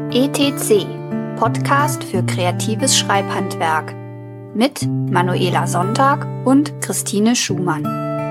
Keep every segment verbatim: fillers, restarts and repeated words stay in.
E T C, Podcast für kreatives Schreibhandwerk mit Manuela Sonntag und Christine Schumann.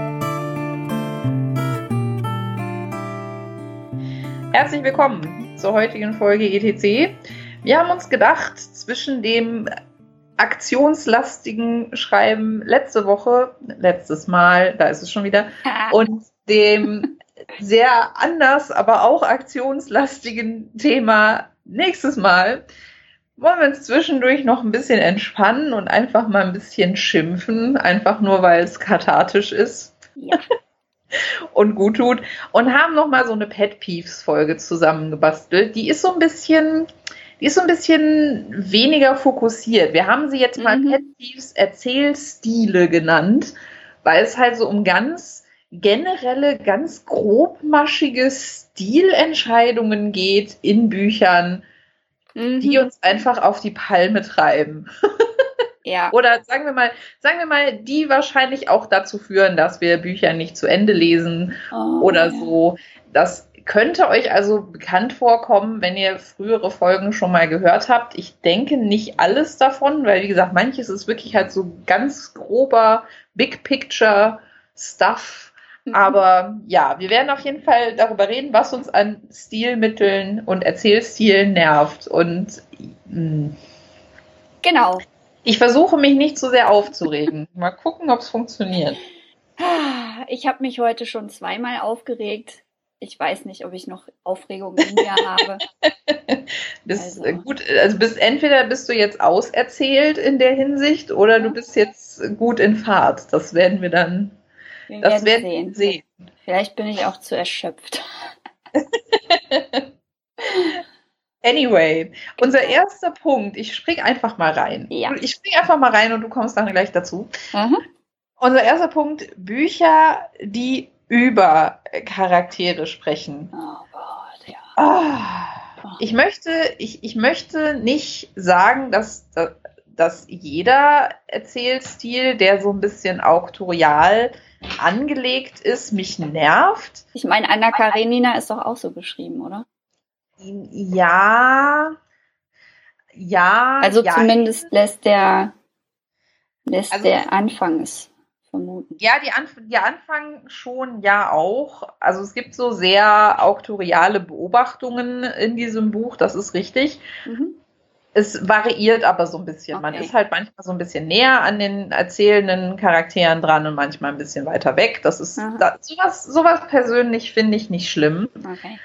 Herzlich willkommen zur heutigen Folge E T C. Wir haben uns gedacht, zwischen dem aktionslastigen Schreiben letzte Woche, letztes Mal, da ist es schon wieder, und dem sehr anders, aber auch aktionslastigen Thema nächstes Mal, wollen wir uns zwischendurch noch ein bisschen entspannen und einfach mal ein bisschen schimpfen, einfach nur, weil es kathartisch ist. Ja. Und gut tut. Und haben noch mal so eine Pet Peeves Folge zusammengebastelt. Die ist so ein bisschen, die ist so ein bisschen weniger fokussiert. Wir haben sie jetzt mal mhm. Pet Peeves Erzählstile genannt, weil es halt so um ganz generelle, ganz grobmaschige Stilentscheidungen geht in Büchern, mhm. die uns einfach auf die Palme treiben. Ja. Oder sagen wir mal, sagen wir mal, die wahrscheinlich auch dazu führen, dass wir Bücher nicht zu Ende lesen oh, oder ja. so. Das könnte euch also bekannt vorkommen, wenn ihr frühere Folgen schon mal gehört habt. Ich denke nicht alles davon, weil wie gesagt, manches ist wirklich halt so ganz grober Big Picture Stuff. Mhm. Aber ja, wir werden auf jeden Fall darüber reden, was uns an Stilmitteln und Erzählstilen nervt. Und mh, genau. Ich versuche mich nicht so sehr aufzuregen. Mal gucken, ob es funktioniert. Ich habe mich heute schon zweimal aufgeregt. Ich weiß nicht, ob ich noch Aufregung in mir habe. Bist, also. Gut, also bist, entweder bist du jetzt auserzählt in der Hinsicht oder ja. du bist jetzt gut in Fahrt. Das werden wir dann wir das werden werden sehen. sehen. Vielleicht bin ich auch zu erschöpft. Anyway, unser erster Punkt, ich spring einfach mal rein. Ja. Ich spring einfach mal rein und du kommst dann gleich dazu. Mhm. Unser erster Punkt, Bücher, die über Charaktere sprechen. Oh Gott, ja. Oh. Ich möchte, ich, ich möchte nicht sagen, dass, dass, dass jeder Erzählstil, der so ein bisschen auktorial angelegt ist, mich nervt. Ich meine, Anna Karenina ist doch auch so geschrieben, oder? Ja, ja. Also ja. zumindest lässt der, lässt also, der Anfang es vermuten. Ja, die, Anf- die Anfang schon ja auch. Also es gibt so sehr auktoriale Beobachtungen in diesem Buch, das ist richtig. Mhm. Es variiert aber so ein bisschen. Okay. Man ist halt manchmal so ein bisschen näher an den erzählenden Charakteren dran und manchmal ein bisschen weiter weg. Das ist da, sowas, sowas persönlich finde ich nicht schlimm. Okay.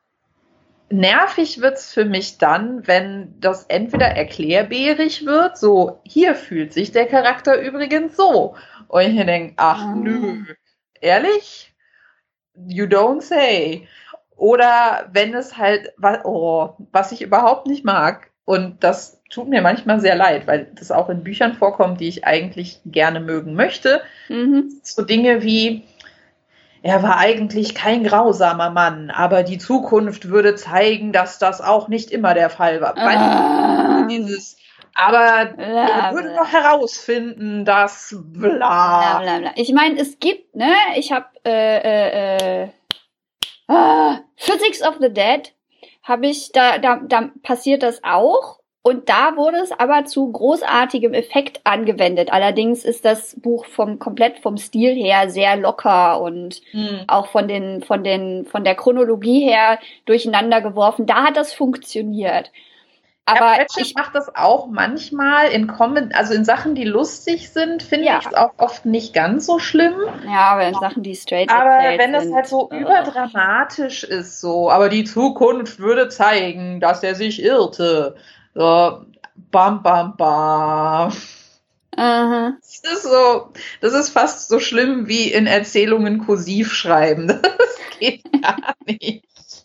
Nervig wird's für mich dann, wenn das entweder erklärbärig wird, so, hier fühlt sich der Charakter übrigens so. Und ich mir denke, ach ah. nö, ehrlich? You don't say. Oder wenn es halt, oh, was ich überhaupt nicht mag, und das tut mir manchmal sehr leid, weil das auch in Büchern vorkommt, die ich eigentlich gerne mögen möchte, mhm. so Dinge wie, er war eigentlich kein grausamer Mann, aber die Zukunft würde zeigen, dass das auch nicht immer der Fall war. Ah. Dieses, aber er würde noch herausfinden, dass bla. bla, bla, bla. Ich meine, es gibt, ne, ich habe äh, äh, äh, ah, Physics of the Dead, habe ich, da, da, da passiert das auch. Und da wurde es aber zu großartigem Effekt angewendet. Allerdings ist das Buch vom komplett vom Stil her sehr locker und mhm. auch von den von den von der Chronologie her durcheinander geworfen. Da hat das funktioniert. Aber ja, ich mache das auch manchmal in Comment, also in Sachen, die lustig sind, finde ja. ich es auch oft nicht ganz so schlimm. Ja, aber in Sachen, die straight aber wenn sind, es halt so äh. überdramatisch ist, so, aber die Zukunft würde zeigen, dass er sich irrte. So, bam, bam, bam. Aha. Das ist so, das ist fast so schlimm wie in Erzählungen kursiv schreiben. Das geht gar nicht.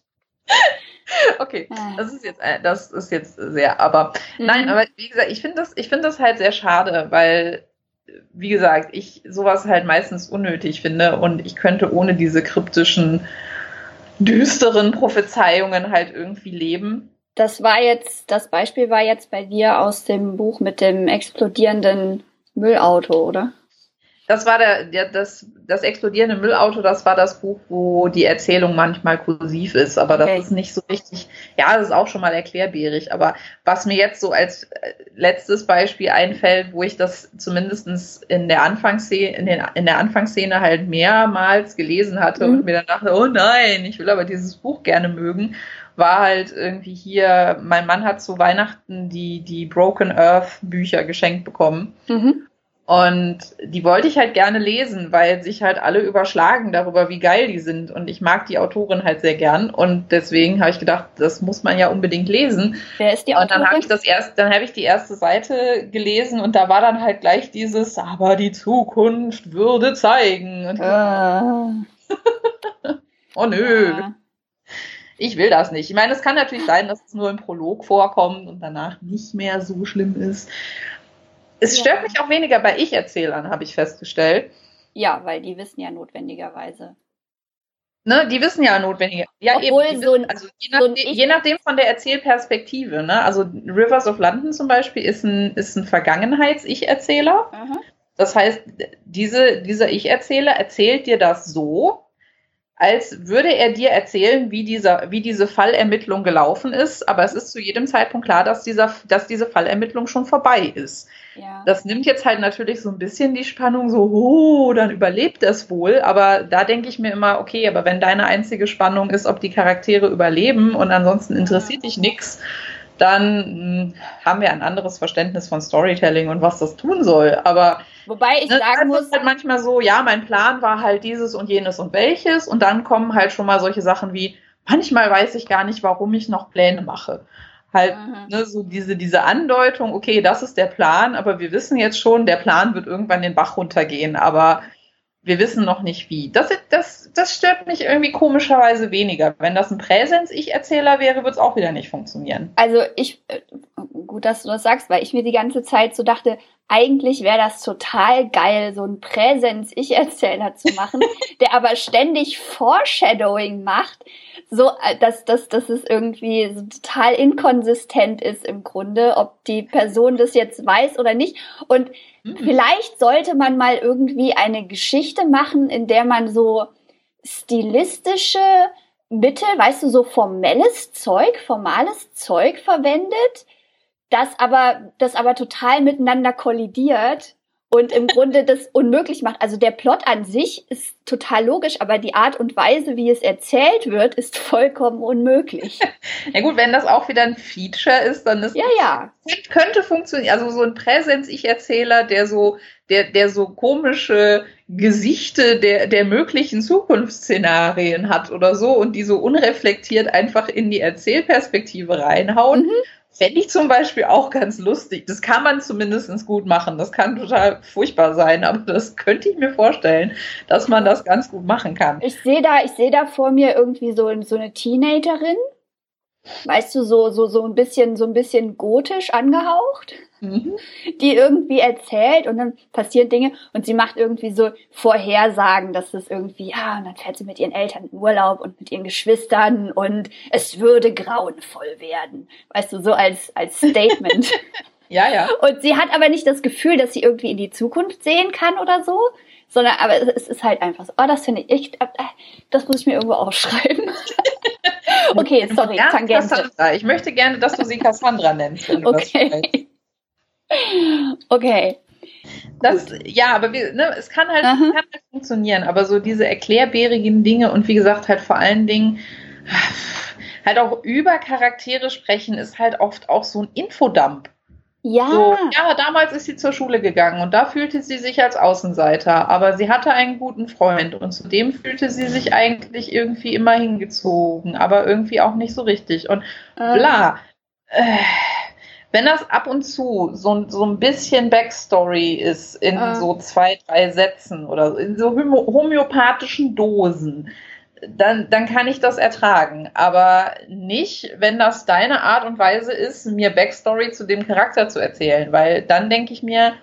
Okay, das ist jetzt, das ist jetzt sehr, aber mhm. nein, aber wie gesagt, ich finde das, ich finde das halt sehr schade, weil, wie gesagt, ich sowas halt meistens unnötig finde und ich könnte ohne diese kryptischen, düsteren Prophezeiungen halt irgendwie leben. Das war jetzt, das Beispiel war jetzt bei dir aus dem Buch mit dem explodierenden Müllauto, oder? Das war der, der das, das explodierende Müllauto, das war das Buch, wo die Erzählung manchmal kursiv ist, aber das Okay. ist nicht so richtig, ja, das ist auch schon mal erklärbärig, aber was mir jetzt so als letztes Beispiel einfällt, wo ich das zumindestens in der Anfangsszene, in, den, in der Anfangsszene halt mehrmals gelesen hatte Mhm. und mir dann dachte, oh nein, ich will aber dieses Buch gerne mögen, war halt irgendwie hier, mein Mann hat zu Weihnachten die, die Broken Earth Bücher geschenkt bekommen. Mhm. Und die wollte ich halt gerne lesen, weil sich halt alle überschlagen darüber, wie geil die sind. Und ich mag die Autorin halt sehr gern. Und deswegen habe ich gedacht, das muss man ja unbedingt lesen. Wer ist die Und dann habe Autorin? ich das erst, dann habe ich die erste Seite gelesen und da war dann halt gleich dieses, aber die Zukunft würde zeigen. Und ich so, Äh, oh nö, ja. ich will das nicht. Ich meine, es kann natürlich sein, dass es nur im Prolog vorkommt und danach nicht mehr so schlimm ist. Es Ja. stört mich auch weniger bei Ich-Erzählern, habe ich festgestellt. Ja, weil die wissen ja notwendigerweise. Ne, die wissen ja notwendiger. Ja, Obwohl eben. Die so ein- wissen, also je, so ein nachdem, Ich- je nachdem von der Erzählperspektive. Ne? Also Rivers of London zum Beispiel ist ein, ist ein Vergangenheits-Ich-Erzähler. Aha. Das heißt, diese, dieser Ich-Erzähler erzählt dir das so, als würde er dir erzählen, wie, dieser, wie diese Fallermittlung gelaufen ist. Aber es ist zu jedem Zeitpunkt klar, dass, dieser, dass diese Fallermittlung schon vorbei ist. Ja. Das nimmt jetzt halt natürlich so ein bisschen die Spannung, so, oh, dann überlebt das wohl. Aber da denke ich mir immer, okay, aber wenn deine einzige Spannung ist, ob die Charaktere überleben und ansonsten interessiert dich nichts, dann mh, haben wir ein anderes Verständnis von Storytelling und was das tun soll. Aber Wobei ich ne, sagen es muss, ist halt manchmal so, ja, mein Plan war halt dieses und jenes und welches. Und dann kommen halt schon mal solche Sachen wie, manchmal weiß ich gar nicht, warum ich noch Pläne mache. Halt, Mhm. ne, so diese, diese Andeutung, okay, das ist der Plan, aber wir wissen jetzt schon, der Plan wird irgendwann den Bach runtergehen, aber wir wissen noch nicht wie. Das, das, das stört mich irgendwie komischerweise weniger. Wenn das ein Präsens-Ich-Erzähler wäre, würde es auch wieder nicht funktionieren. also ich, äh, gut, dass du das sagst, weil ich mir die ganze Zeit so dachte, eigentlich wäre das total geil, so einen Präsens-Ich-Erzähler zu machen, der aber ständig Foreshadowing macht, so, äh, dass, dass, dass es irgendwie so total inkonsistent ist im Grunde, ob die Person das jetzt weiß oder nicht. Und Hm. vielleicht sollte man mal irgendwie eine Geschichte machen, in der man so stilistische Mittel, weißt du, so formelles Zeug, formales Zeug verwendet, das aber, das aber total miteinander kollidiert und im Grunde das unmöglich macht. Also der Plot an sich ist total logisch, aber die Art und Weise, wie es erzählt wird, ist vollkommen unmöglich. Ja gut, wenn das auch wieder ein Feature ist, dann ist Ja, ja. könnte funktionieren. Also so ein Präsens-Ich-Erzähler, der so, der, der so komische Gesichte der, der möglichen Zukunftsszenarien hat oder so und die so unreflektiert einfach in die Erzählperspektive reinhaut. Mhm. Fände ich zum Beispiel auch ganz lustig. Das kann man zumindest gut machen. Das kann total furchtbar sein, aber das könnte ich mir vorstellen, dass man das ganz gut machen kann. Ich sehe da, ich sehe da vor mir irgendwie so, so eine Teenagerin. Weißt du, so, so, so ein bisschen, so ein bisschen gotisch angehaucht, Mhm. die irgendwie erzählt und dann passieren Dinge und sie macht irgendwie so Vorhersagen, dass es irgendwie, ja, und dann fährt sie mit ihren Eltern in Urlaub und mit ihren Geschwistern und es würde grauenvoll werden. Weißt du, so als, als Statement. Ja, ja. Und sie hat aber nicht das Gefühl, dass sie irgendwie in die Zukunft sehen kann oder so, sondern, aber es ist halt einfach so, oh, das finde ich echt, das muss ich mir irgendwo aufschreiben. Okay, sorry, Ja, Tangente. Cassandra. Ich möchte gerne, dass du sie Cassandra nennst, wenn du das weißt. Okay. Okay. Das, ja, aber wir, ne, es kann halt, Aha. kann halt funktionieren, aber so diese erklärbärigen Dinge und wie gesagt, halt vor allen Dingen halt auch über Charaktere sprechen, ist halt oft auch so ein Infodump. Ja. So, ja, damals ist sie zur Schule gegangen und da fühlte sie sich als Außenseiter, aber sie hatte einen guten Freund und zu dem fühlte sie sich eigentlich irgendwie immer hingezogen, aber irgendwie auch nicht so richtig und äh, bla. Äh, wenn das ab und zu so, so ein bisschen Backstory ist in äh. so zwei, drei Sätzen oder in so homö- homöopathischen Dosen, dann, dann kann ich das ertragen. Aber nicht, wenn das deine Art und Weise ist, mir Backstory zu dem Charakter zu erzählen. Weil dann denke ich mir,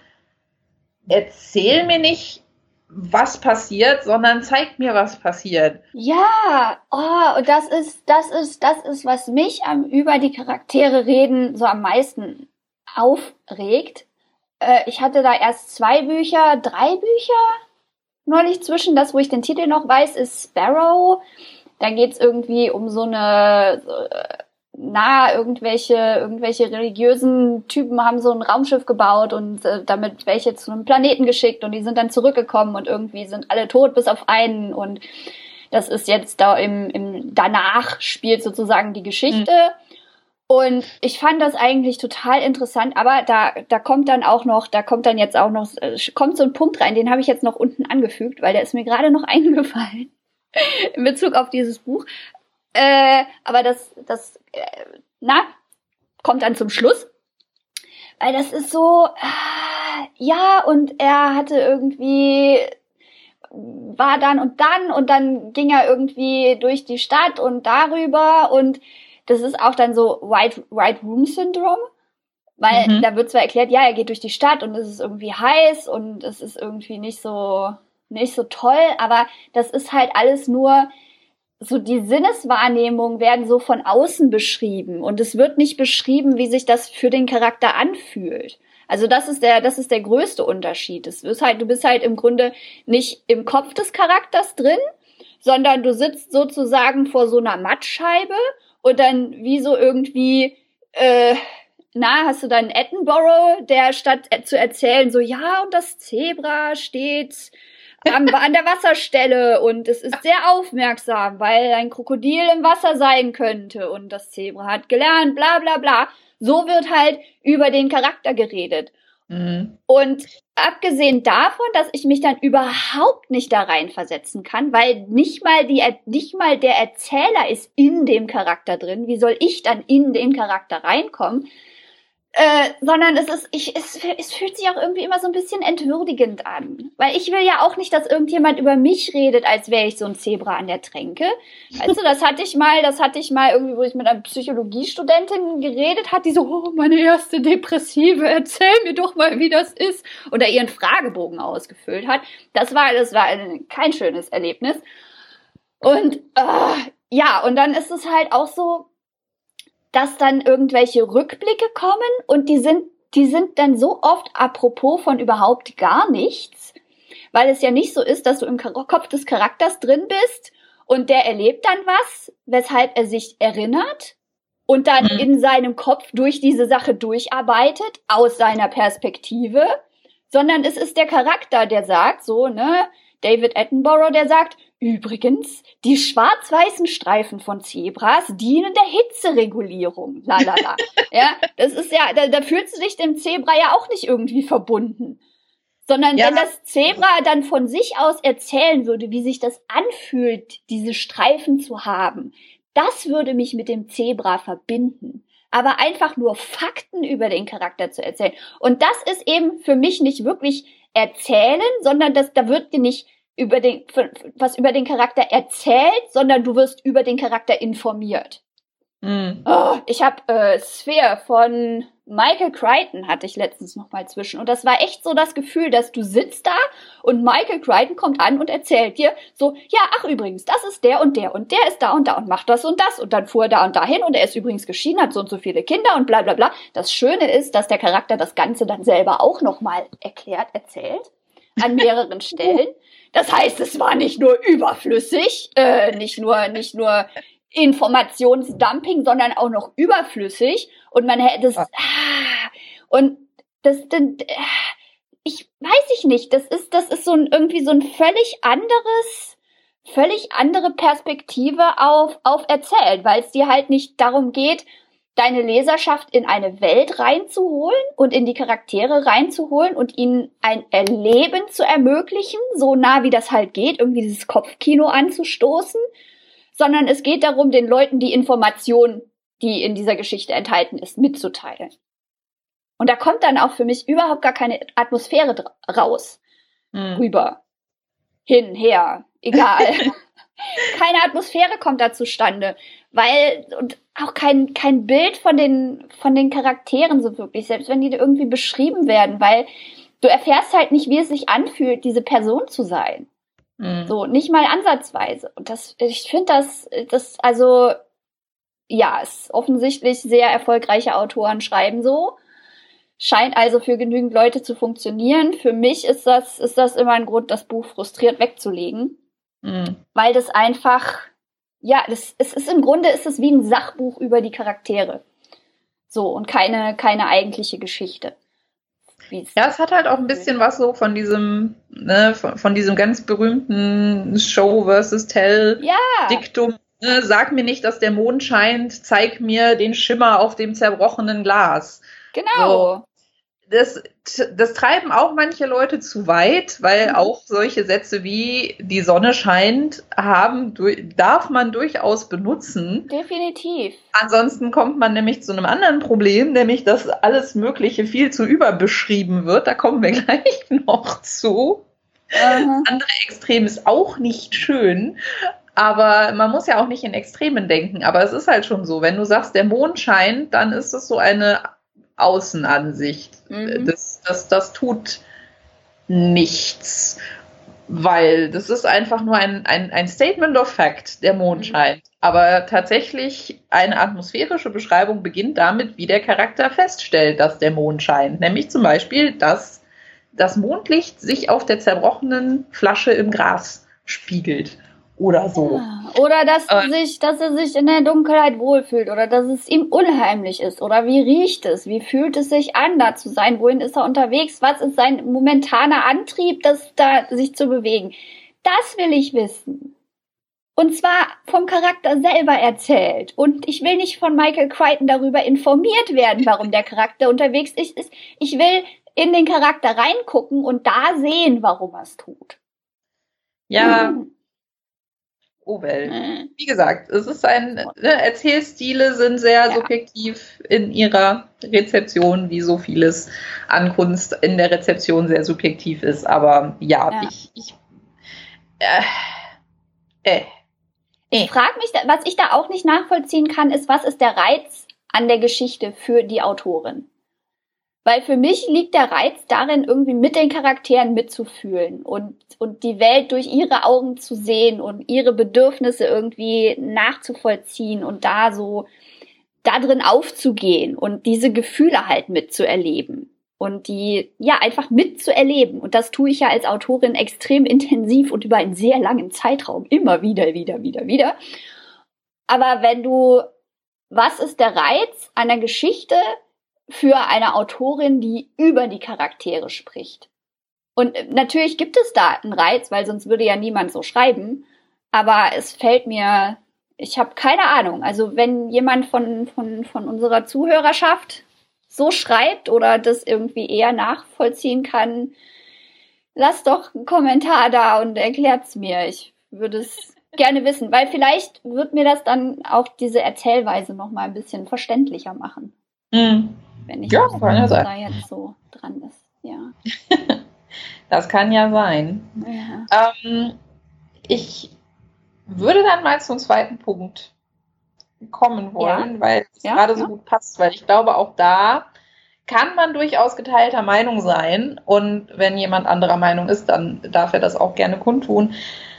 erzähl mir nicht, was passiert, sondern zeig mir, was passiert. Ja, oh, und das ist, das ist, das ist, was mich am über die Charaktere reden so am meisten aufregt. äh, ich hatte da erst zwei Bücher, drei Bücher neulich zwischen. Das, wo ich den Titel noch weiß, ist Sparrow. Da geht's irgendwie um so eine, äh, na, irgendwelche, irgendwelche religiösen Typen haben so ein Raumschiff gebaut und äh, damit welche zu einem Planeten geschickt und die sind dann zurückgekommen und irgendwie sind alle tot bis auf einen und das ist jetzt da im, im danach spielt sozusagen die Geschichte. Mhm. Und ich fand das eigentlich total interessant, aber da, da kommt dann auch noch, da kommt dann jetzt auch noch, äh, kommt so ein Punkt rein, den habe ich jetzt noch unten angefügt, weil der ist mir gerade noch eingefallen in Bezug auf dieses Buch. Äh, aber das, das, äh, na, kommt dann zum Schluss. Weil das ist so, äh, ja, und er hatte irgendwie, war dann und dann und dann ging er irgendwie durch die Stadt und darüber und das ist auch dann so White, White Room Syndrome. Weil mhm. da wird zwar erklärt, ja, er geht durch die Stadt und es ist irgendwie heiß und es ist irgendwie nicht so, nicht so toll, aber das ist halt alles nur so, die Sinneswahrnehmungen werden so von außen beschrieben und es wird nicht beschrieben, wie sich das für den Charakter anfühlt. Also das ist der, das ist der größte Unterschied. Es ist halt, du bist halt im Grunde nicht im Kopf des Charakters drin, sondern du sitzt sozusagen vor so einer Mattscheibe und dann wie so irgendwie, äh, na, hast du dann Attenborough, der statt zu erzählen so, ja, und das Zebra steht An, an der Wasserstelle und es ist sehr aufmerksam, weil ein Krokodil im Wasser sein könnte und das Zebra hat gelernt, bla bla bla. So wird halt über den Charakter geredet. Mhm. Und abgesehen davon, dass ich mich dann überhaupt nicht da reinversetzen kann, weil nicht mal die, nicht mal der Erzähler ist in dem Charakter drin. Wie soll ich dann in den Charakter reinkommen? Äh, sondern es ist, ich, es, es fühlt sich auch irgendwie immer so ein bisschen entwürdigend an. Weil ich will ja auch nicht, dass irgendjemand über mich redet, als wäre ich so ein Zebra an der Tränke. Weißt du, das hatte ich mal, das hatte ich mal irgendwie, wo ich mit einer Psychologiestudentin geredet hat, die so, oh, meine erste Depressive, erzähl mir doch mal, wie das ist. Oder ihren Fragebogen ausgefüllt hat. Das war, das war ein, kein schönes Erlebnis. Und, äh, ja, und dann ist es halt auch so, dass dann irgendwelche Rückblicke kommen und die sind, die sind dann so oft apropos von überhaupt gar nichts, weil es ja nicht so ist, dass du im Kopf des Charakters drin bist und der erlebt dann was, weshalb er sich erinnert und dann mhm. in seinem Kopf durch diese Sache durcharbeitet, aus seiner Perspektive, sondern es ist der Charakter, der sagt, so, ne, David Attenborough, der sagt, übrigens, die schwarz-weißen Streifen von Zebras dienen der Hitzeregulierung. Lalala. Ja, das ist ja, da, da fühlst du dich dem Zebra ja auch nicht irgendwie verbunden. Sondern ja. wenn das Zebra dann von sich aus erzählen würde, wie sich das anfühlt, diese Streifen zu haben, das würde mich mit dem Zebra verbinden. Aber einfach nur Fakten über den Charakter zu erzählen. Und das ist eben für mich nicht wirklich erzählen, sondern das, da wird dir nicht über den, was über den Charakter erzählt, sondern du wirst über den Charakter informiert. Mm. Oh, ich habe äh, Sphere von Michael Crichton hatte ich letztens noch mal zwischen und das war echt so das Gefühl, dass du sitzt da und Michael Crichton kommt an und erzählt dir so, ja, ach übrigens, das ist der und der und der ist da und da und macht das und das und dann fuhr er da und dahin und er ist übrigens geschieden, hat so und so viele Kinder und bla bla bla. Das Schöne ist, dass der Charakter das Ganze dann selber auch noch mal erklärt, erzählt an mehreren Stellen. Das heißt, es war nicht nur überflüssig, äh, nicht nur nicht nur Informationsdumping, sondern auch noch überflüssig und man hätte es ah, und das dann ich weiß ich nicht, das ist das ist so ein irgendwie so ein völlig anderes völlig andere Perspektive auf auf erzählt, weil es dir halt nicht darum geht, deine Leserschaft in eine Welt reinzuholen und in die Charaktere reinzuholen und ihnen ein Erleben zu ermöglichen, so nah wie das halt geht, irgendwie dieses Kopfkino anzustoßen, sondern es geht darum, den Leuten die Information, die in dieser Geschichte enthalten ist, mitzuteilen. Und da kommt dann auch für mich überhaupt gar keine Atmosphäre dra- raus, hm. rüber, hin, her, egal. Keine Atmosphäre kommt da zustande, weil und auch kein kein Bild von den von den Charakteren so wirklich, selbst wenn die irgendwie beschrieben werden, weil du erfährst halt nicht, wie es sich anfühlt, diese Person zu sein. Mhm. So, nicht mal ansatzweise. Und das, ich finde das, das, also, ja, es offensichtlich sehr erfolgreiche Autoren schreiben so. Scheint also für genügend Leute zu funktionieren. Für mich ist das, ist das immer ein Grund, das Buch frustriert wegzulegen. Mhm. Weil das einfach, ja, das, es ist im Grunde ist es wie ein Sachbuch über die Charaktere. So, und keine, keine eigentliche Geschichte. Wie's ja, es hat halt auch ein bisschen was so von diesem, ne, von, von diesem ganz berühmten Show versus Tell ja. Diktum. Ne, sag mir nicht, dass der Mond scheint, zeig mir den Schimmer auf dem zerbrochenen Glas. Genau. So. Das, das treiben auch manche Leute zu weit, weil mhm. auch solche Sätze wie die Sonne scheint haben, darf man durchaus benutzen. Definitiv. Ansonsten kommt man nämlich zu einem anderen Problem, nämlich dass alles Mögliche viel zu überbeschrieben wird. Da kommen wir gleich noch zu. Mhm. Das andere Extrem ist auch nicht schön. Aber man muss ja auch nicht in Extremen denken. Aber es ist halt schon so, wenn du sagst, der Mond scheint, dann ist es so eine Außenansicht. Mhm. Das, das, das tut nichts, weil das ist einfach nur ein, ein, ein Statement of Fact, der Mond mhm. scheint. Aber tatsächlich eine atmosphärische Beschreibung beginnt damit, wie der Charakter feststellt, dass der Mond scheint. Nämlich zum Beispiel, dass das Mondlicht sich auf der zerbrochenen Flasche im Gras spiegelt. Oder so. Ja, oder dass, äh, sich, dass er sich in der Dunkelheit wohlfühlt oder dass es ihm unheimlich ist oder wie riecht es, wie fühlt es sich an, da zu sein, wohin ist er unterwegs, was ist sein momentaner Antrieb, das da sich zu bewegen. Das will ich wissen. Und zwar vom Charakter selber erzählt. Und ich will nicht von Michael Crichton darüber informiert werden, warum der Charakter unterwegs ist. Ich will in den Charakter reingucken und da sehen, warum er es tut. Ja, hm. Oh well. Wie gesagt, es ist ein, ne, Erzählstile sind sehr ja. subjektiv in ihrer Rezeption, wie so vieles an Kunst in der Rezeption sehr subjektiv ist. Aber ja, ja. ich, ich äh, äh, ich frage mich, was ich da auch nicht nachvollziehen kann, ist, was ist der Reiz an der Geschichte für die Autorin? Weil für mich liegt der Reiz darin, irgendwie mit den Charakteren mitzufühlen und, und die Welt durch ihre Augen zu sehen und ihre Bedürfnisse irgendwie nachzuvollziehen und da so da drin aufzugehen und diese Gefühle halt mitzuerleben und die, ja, einfach mitzuerleben. Und das tue ich ja als Autorin extrem intensiv und über einen sehr langen Zeitraum immer wieder, wieder, wieder, wieder. Aber wenn du, was ist der Reiz einer Geschichte für eine Autorin, die über die Charaktere spricht? Und natürlich gibt es da einen Reiz, weil sonst würde ja niemand so schreiben. Aber es fällt mir, ich habe keine Ahnung. Also wenn jemand von, von, von unserer Zuhörerschaft so schreibt oder das irgendwie eher nachvollziehen kann, lasst doch einen Kommentar da und erklärt's mir. Ich würde es gerne wissen, weil vielleicht wird mir das dann auch diese Erzählweise noch mal ein bisschen verständlicher machen. Mhm. Wenn ich ja, wissen, kann ja was sein. da jetzt so dran ist. Ja. Das kann ja sein. Ja. Ähm, ich würde dann mal zum zweiten Punkt kommen wollen, ja. weil es ja, gerade ja. so gut passt, weil ich glaube, auch da kann man durchaus geteilter Meinung sein und wenn jemand anderer Meinung ist, dann darf er das auch gerne kundtun.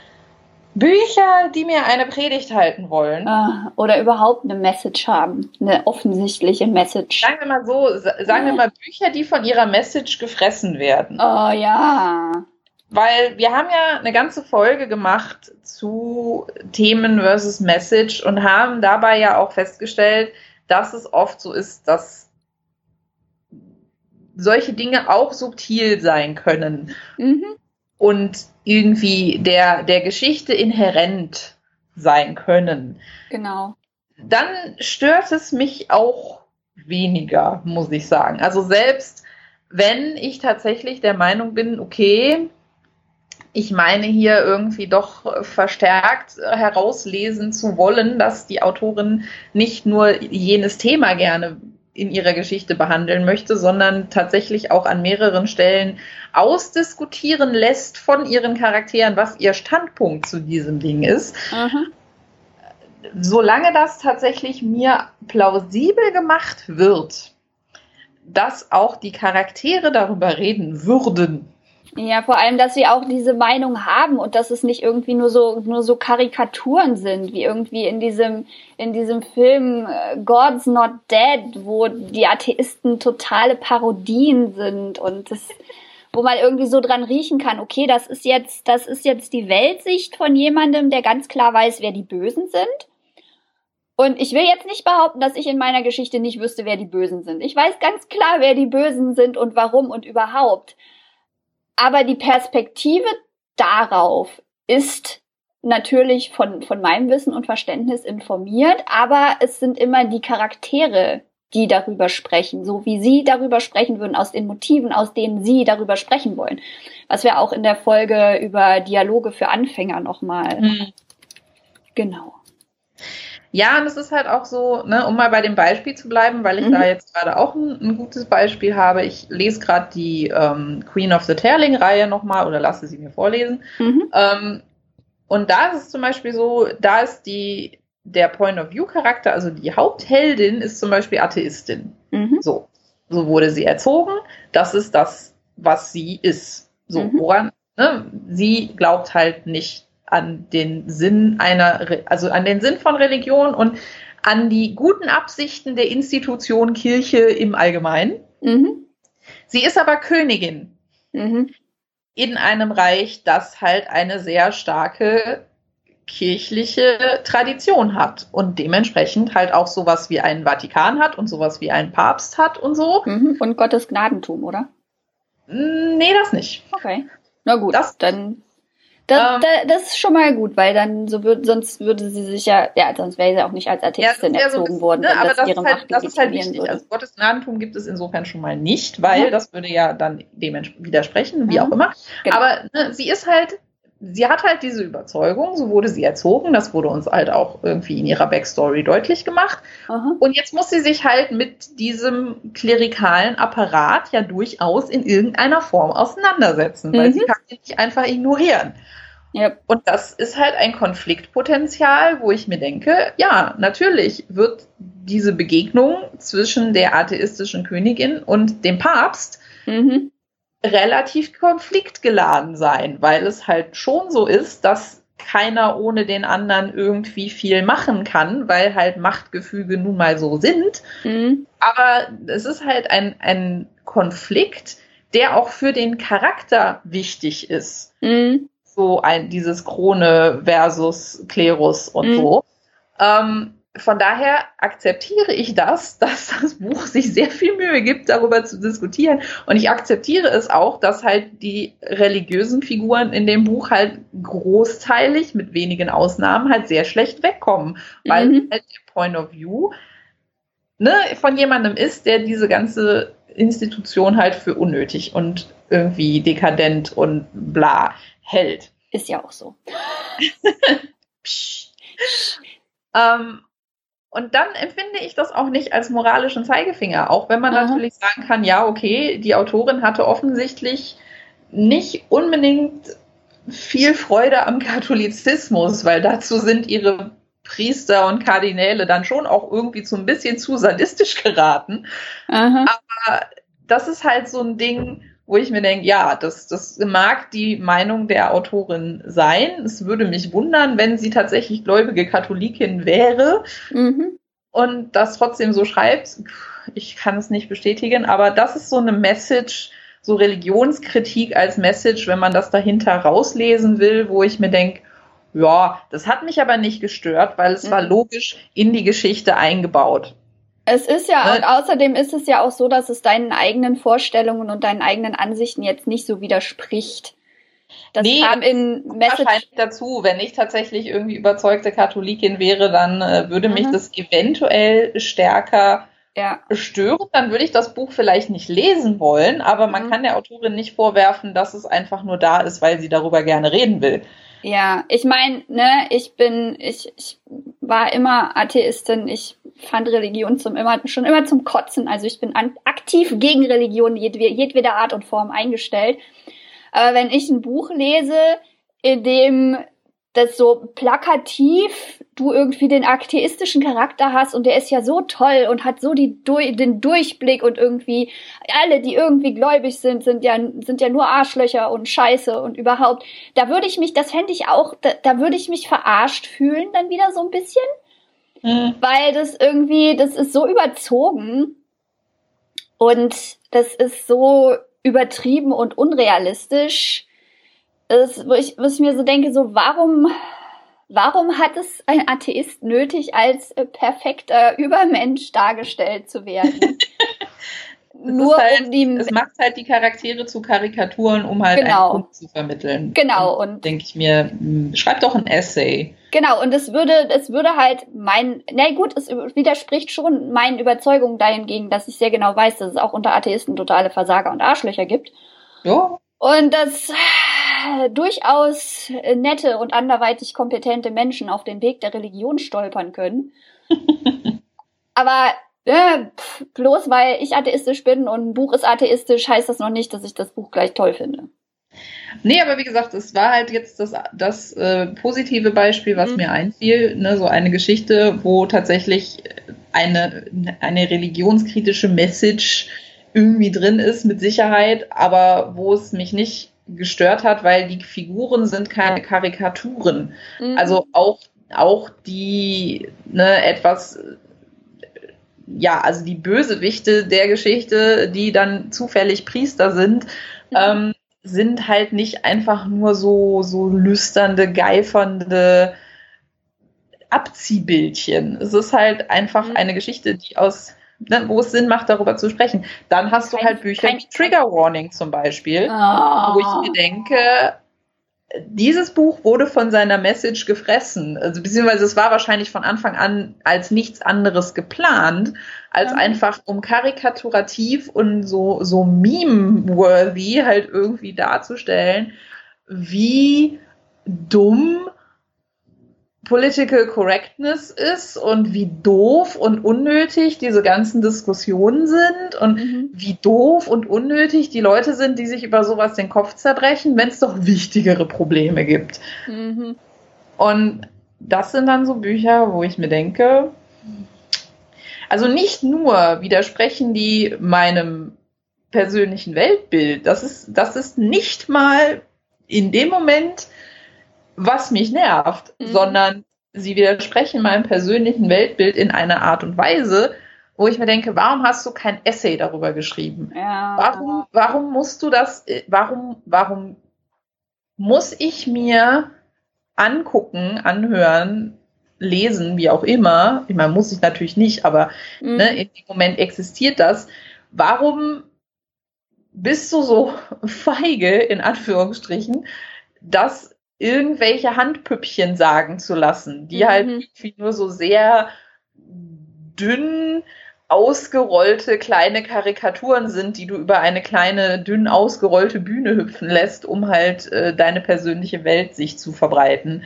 Bücher, die mir eine Predigt halten wollen. Oder überhaupt eine Message haben. Eine offensichtliche Message. Sagen wir mal so, sagen wir mal Bücher, die von ihrer Message gefressen werden. Oh ja. Weil wir haben ja eine ganze Folge gemacht zu Themen versus Message und haben dabei ja auch festgestellt, dass es oft so ist, dass solche Dinge auch subtil sein können. Mhm. Und irgendwie der, der Geschichte inhärent sein können. Genau. Dann stört es mich auch weniger, muss ich sagen. Also selbst wenn ich tatsächlich der Meinung bin, okay, ich meine hier irgendwie doch verstärkt herauslesen zu wollen, dass die Autorin nicht nur jenes Thema gerne in ihrer Geschichte behandeln möchte, sondern tatsächlich auch an mehreren Stellen ausdiskutieren lässt von ihren Charakteren, was ihr Standpunkt zu diesem Ding ist. Mhm. Solange das tatsächlich mir plausibel gemacht wird, dass auch die Charaktere darüber reden würden, Ja, vor allem, dass sie auch diese Meinung haben und dass es nicht irgendwie nur so nur so Karikaturen sind, wie irgendwie in diesem in diesem Film äh, God's Not Dead, wo die Atheisten totale Parodien sind und das, wo man irgendwie so dran riechen kann, okay, das ist jetzt das ist jetzt die Weltsicht von jemandem, der ganz klar weiß, wer die Bösen sind. Und ich will jetzt nicht behaupten, dass ich in meiner Geschichte nicht wüsste, wer die Bösen sind. Ich weiß ganz klar, wer die Bösen sind und warum und überhaupt. Aber die Perspektive darauf ist natürlich von, von meinem Wissen und Verständnis informiert, aber es sind immer die Charaktere, die darüber sprechen, so wie sie darüber sprechen würden, aus den Motiven, aus denen sie darüber sprechen wollen. Was wir auch in der Folge über Dialoge für Anfänger nochmal. Mhm. Genau. Ja, und es ist halt auch so, ne, um mal bei dem Beispiel zu bleiben, weil ich mhm. da jetzt gerade auch ein, ein gutes Beispiel habe. Ich lese gerade die ähm, Queen of the Tearling-Reihe nochmal oder lasse sie mir vorlesen. Mhm. Ähm, und da ist es zum Beispiel so, da ist die der Point-of-View-Charakter, also die Hauptheldin, ist zum Beispiel Atheistin. Mhm. So, so wurde sie erzogen. Das ist das, was sie ist. So, mhm. woran, ne, sie glaubt halt nicht an den Sinn einer, also an den Sinn von Religion und an die guten Absichten der Institution Kirche im Allgemeinen. Mhm. Sie ist aber Königin mhm. in einem Reich, das halt eine sehr starke kirchliche Tradition hat und dementsprechend halt auch sowas wie einen Vatikan hat und sowas wie einen Papst hat und so. Mhm. Und Gottes Gnadentum, oder? Nee, das nicht. Okay. Na gut, das, dann Das, ähm, das ist schon mal gut, weil dann so wird, sonst würde sie sich ja, ja, sonst wäre sie auch nicht als Atheistin ja, erzogen so worden, ne, wenn aber das, das ihre ist halt, Macht das ist halt wichtig. Würde. Also Gottes Gnadentum gibt es insofern schon mal nicht, weil mhm. das würde ja dann dementsprechend widersprechen, wie mhm. auch immer. Genau. Aber ne, sie ist halt, sie hat halt diese Überzeugung, so wurde sie erzogen, das wurde uns halt auch irgendwie in ihrer Backstory deutlich gemacht. Mhm. Und jetzt muss sie sich halt mit diesem klerikalen Apparat ja durchaus in irgendeiner Form auseinandersetzen, weil mhm. sie kann sie nicht einfach ignorieren. Yep. Und das ist halt ein Konfliktpotenzial, wo ich mir denke, ja, natürlich wird diese Begegnung zwischen der atheistischen Königin und dem Papst mhm. relativ konfliktgeladen sein, weil es halt schon so ist, dass keiner ohne den anderen irgendwie viel machen kann, weil halt Machtgefüge nun mal so sind. Mhm. Aber es ist halt ein, ein Konflikt, der auch für den Charakter wichtig ist. Mhm. So ein, dieses Krone versus Klerus und mhm. so. Ähm, von daher akzeptiere ich das, dass das Buch sich sehr viel Mühe gibt, darüber zu diskutieren. Und ich akzeptiere es auch, dass halt die religiösen Figuren in dem Buch halt großteilig, mit wenigen Ausnahmen, halt sehr schlecht wegkommen. Weil mhm. halt der Point of View ne, von jemandem ist, der diese ganze Institution halt für unnötig und irgendwie dekadent und bla hält. Ist ja auch so. ähm, und dann empfinde ich das auch nicht als moralischen Zeigefinger, auch wenn man Aha. natürlich sagen kann, ja, okay, die Autorin hatte offensichtlich nicht unbedingt viel Freude am Katholizismus, weil dazu sind ihre Priester und Kardinäle dann schon auch irgendwie so ein bisschen zu sadistisch geraten. Aha. Aber das ist halt so ein Ding, wo ich mir denke, ja, das, das mag die Meinung der Autorin sein. Es würde mich wundern, wenn sie tatsächlich gläubige Katholikin wäre mhm. und das trotzdem so schreibt. Ich kann es nicht bestätigen, aber das ist so eine Message, so Religionskritik als Message, wenn man das dahinter rauslesen will, wo ich mir denke, ja, das hat mich aber nicht gestört, weil es mhm. war logisch in die Geschichte eingebaut. Es ist ja, ne? Und außerdem ist es ja auch so, dass es deinen eigenen Vorstellungen und deinen eigenen Ansichten jetzt nicht so widerspricht. Das nee, kam in Message wahrscheinlich dazu. Wenn ich tatsächlich irgendwie überzeugte Katholikin wäre, dann äh, würde mhm. mich das eventuell stärker ja. stören. Dann würde ich das Buch vielleicht nicht lesen wollen, aber man mhm. kann der Autorin nicht vorwerfen, dass es einfach nur da ist, weil sie darüber gerne reden will. Ja, ich meine, ne, ich bin, ich, ich war immer Atheistin, ich fand Religion zum immer, schon immer zum Kotzen, also ich bin an, aktiv gegen Religion jedweder, jedweder Art und Form eingestellt. Aber wenn ich ein Buch lese, in dem dass so plakativ du irgendwie den atheistischen Charakter hast und der ist ja so toll und hat so die den Durchblick und irgendwie alle, die irgendwie gläubig sind, sind ja sind ja nur Arschlöcher und Scheiße und überhaupt. Da würde ich mich, das fände ich auch, da, da würde ich mich verarscht fühlen dann wieder so ein bisschen, mhm. weil das irgendwie, das ist so überzogen und das ist so übertrieben und unrealistisch. Das, wo ich, wo ich mir so denke, so warum, warum hat es ein Atheist nötig, als äh, perfekter Übermensch dargestellt zu werden? Nur halt, um die. Es macht halt die Charaktere zu Karikaturen, um halt genau. einen Punkt zu vermitteln. Genau. Und, und denke ich mir, schreib doch ein Essay. Genau. Und es würde, es würde halt mein, na gut, es widerspricht schon meinen Überzeugungen dahingegen, dass ich sehr genau weiß, dass es auch unter Atheisten totale Versager und Arschlöcher gibt. Ja. Und dass durchaus nette und anderweitig kompetente Menschen auf den Weg der Religion stolpern können. Aber äh, pff, bloß weil ich atheistisch bin und ein Buch ist atheistisch, heißt das noch nicht, dass ich das Buch gleich toll finde. Nee, aber wie gesagt, es war halt jetzt das, das äh, positive Beispiel, was mhm. mir einfiel, ne, so eine Geschichte, wo tatsächlich eine, eine religionskritische Message irgendwie drin ist, mit Sicherheit, aber wo es mich nicht gestört hat, weil die Figuren sind keine Karikaturen. Mhm. Also auch, auch die, ne, etwas, ja, also die Bösewichte der Geschichte, die dann zufällig Priester sind, mhm. ähm, sind halt nicht einfach nur so, so lüsternde, geifernde Abziehbildchen. Es ist halt einfach mhm. eine Geschichte, die aus Ne, wo es Sinn macht, darüber zu sprechen. Dann hast kein, du halt Bücher kein, wie Trigger Warning zum Beispiel, oh. wo ich mir denke, dieses Buch wurde von seiner Message gefressen. Also beziehungsweise es war wahrscheinlich von Anfang an als nichts anderes geplant, als mhm. einfach um karikaturativ und so, so meme-worthy halt irgendwie darzustellen, wie dumm Political Correctness ist und wie doof und unnötig diese ganzen Diskussionen sind und mhm. wie doof und unnötig die Leute sind, die sich über sowas den Kopf zerbrechen, wenn es doch wichtigere Probleme gibt. Mhm. Und das sind dann so Bücher, wo ich mir denke, also nicht nur widersprechen die meinem persönlichen Weltbild, das ist, das ist nicht mal in dem Moment was mich nervt, mhm. sondern sie widersprechen meinem persönlichen Weltbild in einer Art und Weise, wo ich mir denke, warum hast du kein Essay darüber geschrieben? Ja. Warum, warum musst du das, warum, warum muss ich mir angucken, anhören, lesen, wie auch immer, ich meine, muss ich natürlich nicht, aber mhm. ne, in dem Moment existiert das. Warum bist du so feige, in Anführungsstrichen, dass irgendwelche Handpüppchen sagen zu lassen, die mhm. halt irgendwie nur so sehr dünn ausgerollte kleine Karikaturen sind, die du über eine kleine, dünn ausgerollte Bühne hüpfen lässt, um halt äh, deine persönliche Welt sich zu verbreiten.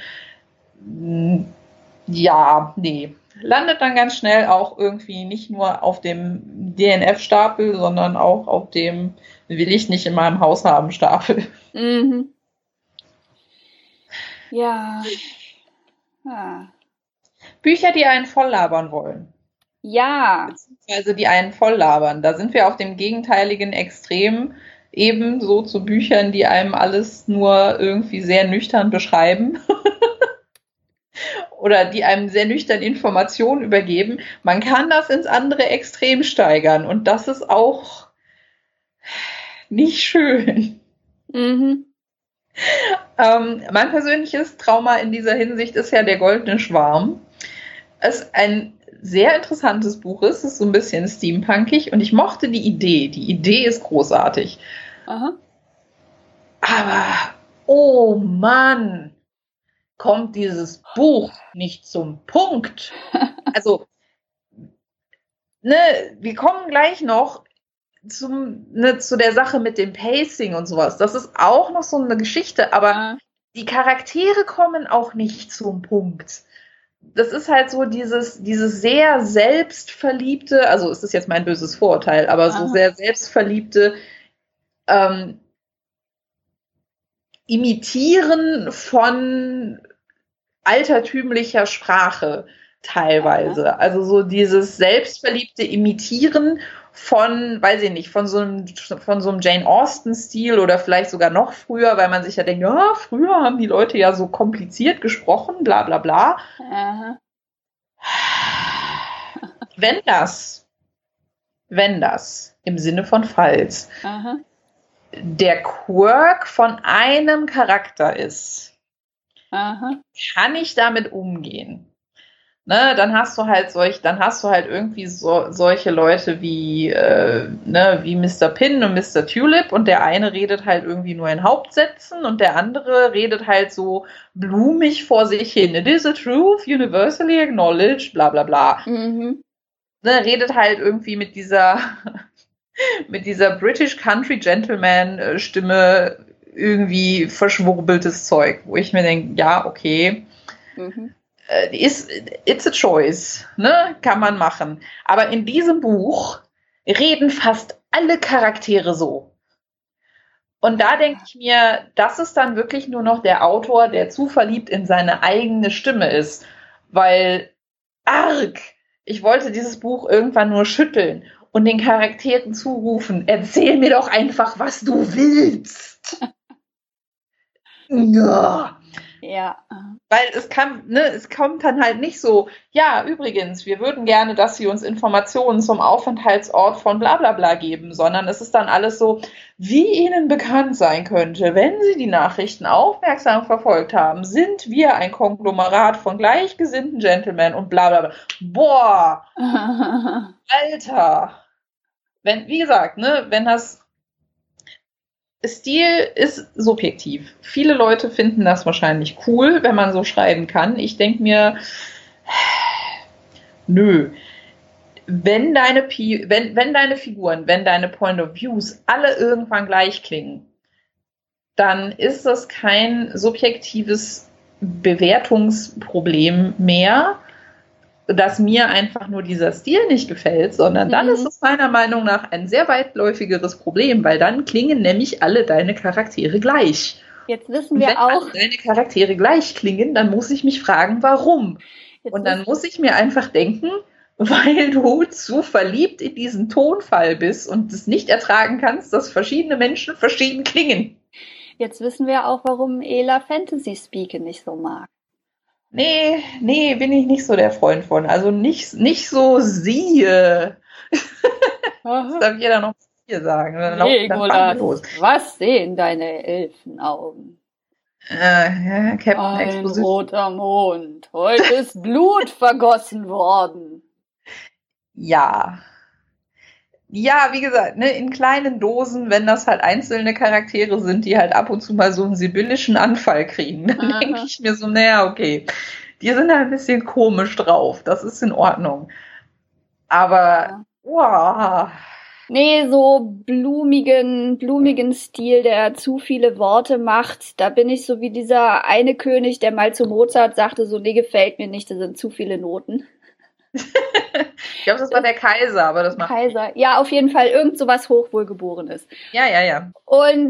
Ja, nee. Landet dann ganz schnell auch irgendwie nicht nur auf dem D N F-Stapel, sondern auch auf dem will ich nicht in meinem Haus haben Stapel. Mhm. Ja. Ah. Bücher, die einen volllabern wollen. Ja. Beziehungsweise die einen volllabern. Da sind wir auf dem gegenteiligen Extrem, ebenso zu Büchern, die einem alles nur irgendwie sehr nüchtern beschreiben. Oder die einem sehr nüchtern Informationen übergeben. Man kann das ins andere Extrem steigern. Und das ist auch nicht schön. Mhm. Ähm, mein persönliches Trauma in dieser Hinsicht ist ja Der goldene Schwarm. Es ein sehr interessantes Buch ist, es ist so ein bisschen steampunkig und ich mochte die Idee. Die Idee ist großartig. Aha. Aber, oh Mann, kommt dieses Buch nicht zum Punkt. Also, ne, wir kommen gleich noch zum, ne, zu der Sache mit dem Pacing und sowas. Das ist auch noch so eine Geschichte, aber ja. Die Charaktere kommen auch nicht zum Punkt. Das ist halt so dieses, dieses sehr selbstverliebte, also es ist jetzt mein böses Vorurteil, aber Aha. so sehr selbstverliebte ähm, Imitieren von altertümlicher Sprache teilweise. Aha. Also so dieses selbstverliebte Imitieren von, weiß ich nicht, von so einem, von so einem Jane Austen-Stil oder vielleicht sogar noch früher, weil man sich ja denkt, ja, früher haben die Leute ja so kompliziert gesprochen, bla bla bla. Aha. Wenn das, wenn das im Sinne von falls Aha. der Quirk von einem Charakter ist, Aha. kann ich damit umgehen. Ne, dann hast du halt solch, dann hast du halt irgendwie so, solche Leute wie, äh, ne, wie Mister Pin und Mister Tulip und der eine redet halt irgendwie nur in Hauptsätzen und der andere redet halt so blumig vor sich hin. It is a truth, universally acknowledged, bla bla bla. Mhm. Ne, redet halt irgendwie mit dieser, mit dieser British Country Gentleman Stimme irgendwie verschwurbeltes Zeug, wo ich mir denke, ja, okay. Mhm. Ist, it's a choice, ne? Kann man machen. Aber in diesem Buch reden fast alle Charaktere so. Und da denke ich mir, das ist dann wirklich nur noch der Autor, der zu verliebt in seine eigene Stimme ist. Weil, arg, ich wollte dieses Buch irgendwann nur schütteln und den Charakteren zurufen, erzähl mir doch einfach, was du willst. Ja. Ja. Weil es kann, ne, es kommt dann halt nicht so, ja, übrigens, wir würden gerne, dass Sie uns Informationen zum Aufenthaltsort von bla bla bla geben, sondern es ist dann alles so, wie Ihnen bekannt sein könnte, wenn Sie die Nachrichten aufmerksam verfolgt haben, sind wir ein Konglomerat von gleichgesinnten Gentlemen und bla bla bla. Boah! Alter! Wenn, wie gesagt, ne, wenn das Stil ist subjektiv. Viele Leute finden das wahrscheinlich cool, wenn man so schreiben kann. Ich denke mir, nö. Wenn deine, Pi- wenn, wenn deine Figuren, wenn deine Point of Views alle irgendwann gleich klingen, dann ist das kein subjektives Bewertungsproblem mehr, dass mir einfach nur dieser Stil nicht gefällt, sondern dann mhm. ist es meiner Meinung nach ein sehr weitläufigeres Problem, weil dann klingen nämlich alle deine Charaktere gleich. Jetzt wissen wir wenn auch. Wenn deine Charaktere gleich klingen, dann muss ich mich fragen, warum? Jetzt Und dann muss ich mir einfach denken, weil du zu verliebt in diesen Tonfall bist und es nicht ertragen kannst, dass verschiedene Menschen verschieden klingen. Jetzt wissen wir auch, warum Ela Fantasy Speaking nicht so mag. Nee, nee, bin ich nicht so der Freund von. Also nicht, nicht so siehe. Das darf jeder noch hier sagen. Dann Legolas, was sehen deine Elfenaugen? Äh, ja, Captain Ein Exposition. roter Mond. Heute ist Blut vergossen worden. Ja. Ja, wie gesagt, ne, in kleinen Dosen, wenn das halt einzelne Charaktere sind, die halt ab und zu mal so einen sibyllischen Anfall kriegen, dann Aha. denke ich mir so, naja, okay, die sind halt ein bisschen komisch drauf, das ist in Ordnung. Aber, wow. Nee, so blumigen, blumigen Stil, der zu viele Worte macht, da bin ich so wie dieser eine König, der mal zu Mozart sagte, so, nee, gefällt mir nicht, das sind zu viele Noten. Ich glaube, das war der Kaiser, aber das macht Kaiser, ja, auf jeden Fall irgend sowas Hochwohlgeborenes. Ja, ja, ja. Und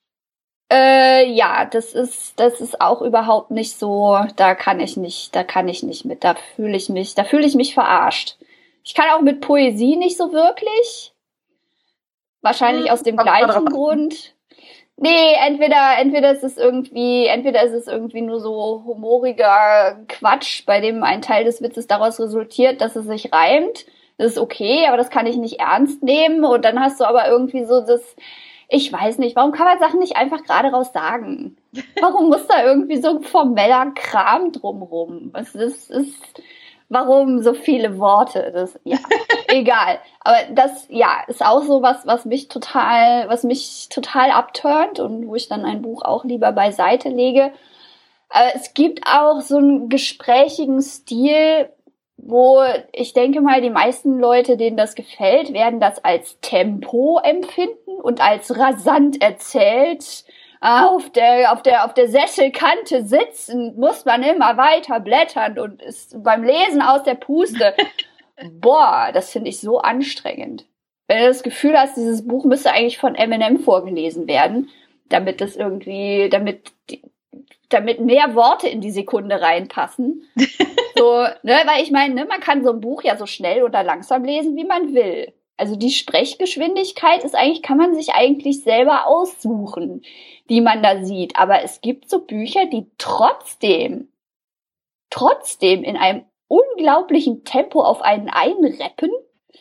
äh, ja, das ist, das ist auch überhaupt nicht so, da kann ich nicht, da kann ich nicht mit, da fühle ich mich, da fühle ich mich verarscht. Ich kann auch mit Poesie nicht so wirklich. Wahrscheinlich hm, aus dem gleichen Grund. Nee, entweder, entweder ist es irgendwie, entweder ist es irgendwie nur so humoriger Quatsch, bei dem ein Teil des Witzes daraus resultiert, dass es sich reimt. Das ist okay, aber das kann ich nicht ernst nehmen. Und dann hast du aber irgendwie so das, ich weiß nicht, warum kann man Sachen nicht einfach gerade raus sagen? Warum muss da irgendwie so ein formeller Kram drumrum? Das ist, ist, warum so viele Worte? Das, ja, egal. Aber das, ja, ist auch so was, was mich total, was mich total abturnt und wo ich dann ein Buch auch lieber beiseite lege. Aber es gibt auch so einen gesprächigen Stil, wo ich denke mal, die meisten Leute, denen das gefällt, werden das als Tempo empfinden und als rasant erzählt. Auf der, auf der, auf der Sesselkante sitzen, muss man immer weiter blättern und ist beim Lesen aus der Puste. Boah, das finde ich so anstrengend. Wenn du das Gefühl hast, dieses Buch müsste eigentlich von Eminem vorgelesen werden, damit das irgendwie, damit die, damit mehr Worte in die Sekunde reinpassen. So, ne, weil ich meine, ne, man kann so ein Buch ja so schnell oder langsam lesen, wie man will. Also die Sprechgeschwindigkeit ist eigentlich, kann man sich eigentlich selber aussuchen, die man da sieht. Aber es gibt so Bücher, die trotzdem, trotzdem in einem unglaublichen Tempo auf einen einrappen.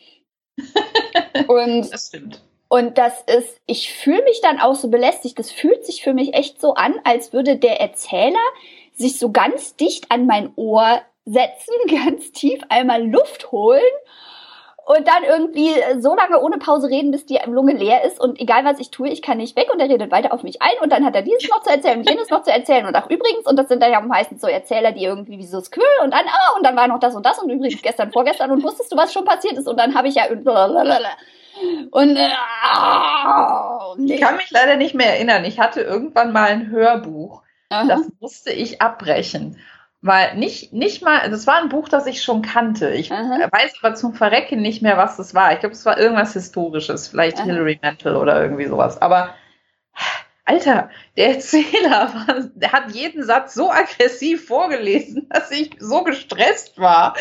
Und das stimmt. Und das ist, ich fühle mich dann auch so belästigt. Das fühlt sich für mich echt so an, als würde der Erzähler sich so ganz dicht an mein Ohr setzen, ganz tief einmal Luft holen und dann irgendwie so lange ohne Pause reden, bis die Lunge leer ist. Und egal, was ich tue, ich kann nicht weg. Und er redet weiter auf mich ein. Und dann hat er dieses noch zu erzählen und jenes noch zu erzählen. Und auch übrigens, und das sind dann ja meistens so Erzähler, die irgendwie wie so Squill und dann, ah, und dann war noch das und das. Und übrigens gestern, vorgestern. Und wusstest du, was schon passiert ist? Und dann habe ich ja... Und äh, nee. Ich kann mich leider nicht mehr erinnern. Ich hatte irgendwann mal ein Hörbuch. Aha. Das musste ich abbrechen. Weil nicht, nicht mal, das war ein Buch, das ich schon kannte. Ich Aha. weiß aber zum Verrecken nicht mehr, was das war. Ich glaube, es war irgendwas Historisches, vielleicht Aha. Hilary Mantel oder irgendwie sowas. Aber, Alter, der Erzähler war, der hat jeden Satz so aggressiv vorgelesen, dass ich so gestresst war,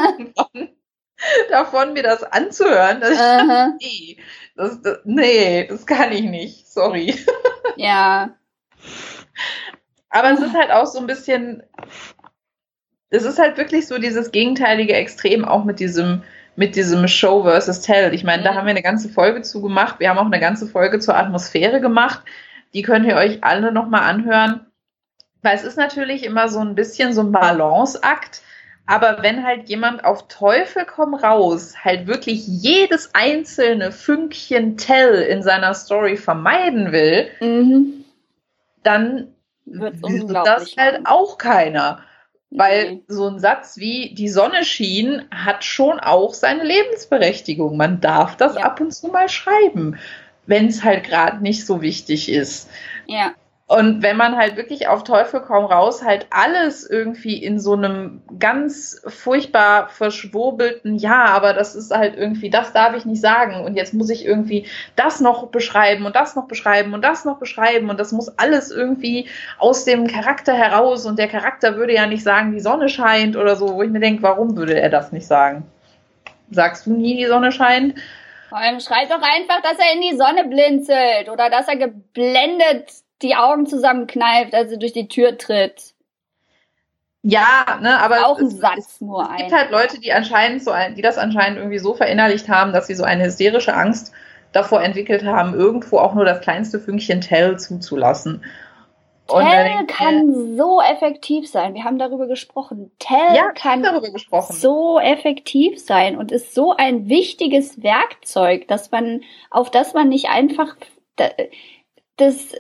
davon mir das anzuhören. Dass ich dachte, nee, das, das, nee, das kann ich nicht. Sorry. Ja. Aber es ist halt auch so ein bisschen... Es ist halt wirklich so dieses gegenteilige Extrem, auch mit diesem, mit diesem Show versus Tell. Ich meine, mhm. da haben wir eine ganze Folge zu gemacht. Wir haben auch eine ganze Folge zur Atmosphäre gemacht. Die könnt ihr euch alle nochmal anhören. Weil es ist natürlich immer so ein bisschen so ein Balanceakt. Aber wenn halt jemand auf Teufel komm raus halt wirklich jedes einzelne Fünkchen Tell in seiner Story vermeiden will, mhm. dann wird's will unglaublich das halt auch keiner. Weil Mhm. so ein Satz wie die Sonne schien hat schon auch seine Lebensberechtigung. Man darf das Ja. ab und zu mal schreiben, wenn es halt gerade nicht so wichtig ist. Ja. Und wenn man halt wirklich auf Teufel komm raus halt alles irgendwie in so einem ganz furchtbar verschwurbelten, ja, aber das ist halt irgendwie, das darf ich nicht sagen und jetzt muss ich irgendwie das noch beschreiben und das noch beschreiben und das noch beschreiben und das muss alles irgendwie aus dem Charakter heraus und der Charakter würde ja nicht sagen, die Sonne scheint oder so, wo ich mir denke, warum würde er das nicht sagen? Sagst du nie, die Sonne scheint? Vor allem schreibt doch einfach, dass er in die Sonne blinzelt oder dass er geblendet die Augen zusammenkneift, als er durch die Tür tritt. Ja, ne, aber auch ein es, Satz es, nur es gibt ein. halt Leute, die anscheinend so ein, die das anscheinend irgendwie so verinnerlicht haben, dass sie so eine hysterische Angst davor entwickelt haben, irgendwo auch nur das kleinste Fünkchen Tell zuzulassen. Und Tell dann, kann äh, so effektiv sein. Wir haben darüber gesprochen. Tell ja, kann darüber gesprochen. so effektiv sein und ist so ein wichtiges Werkzeug, dass man, auf das man nicht einfach das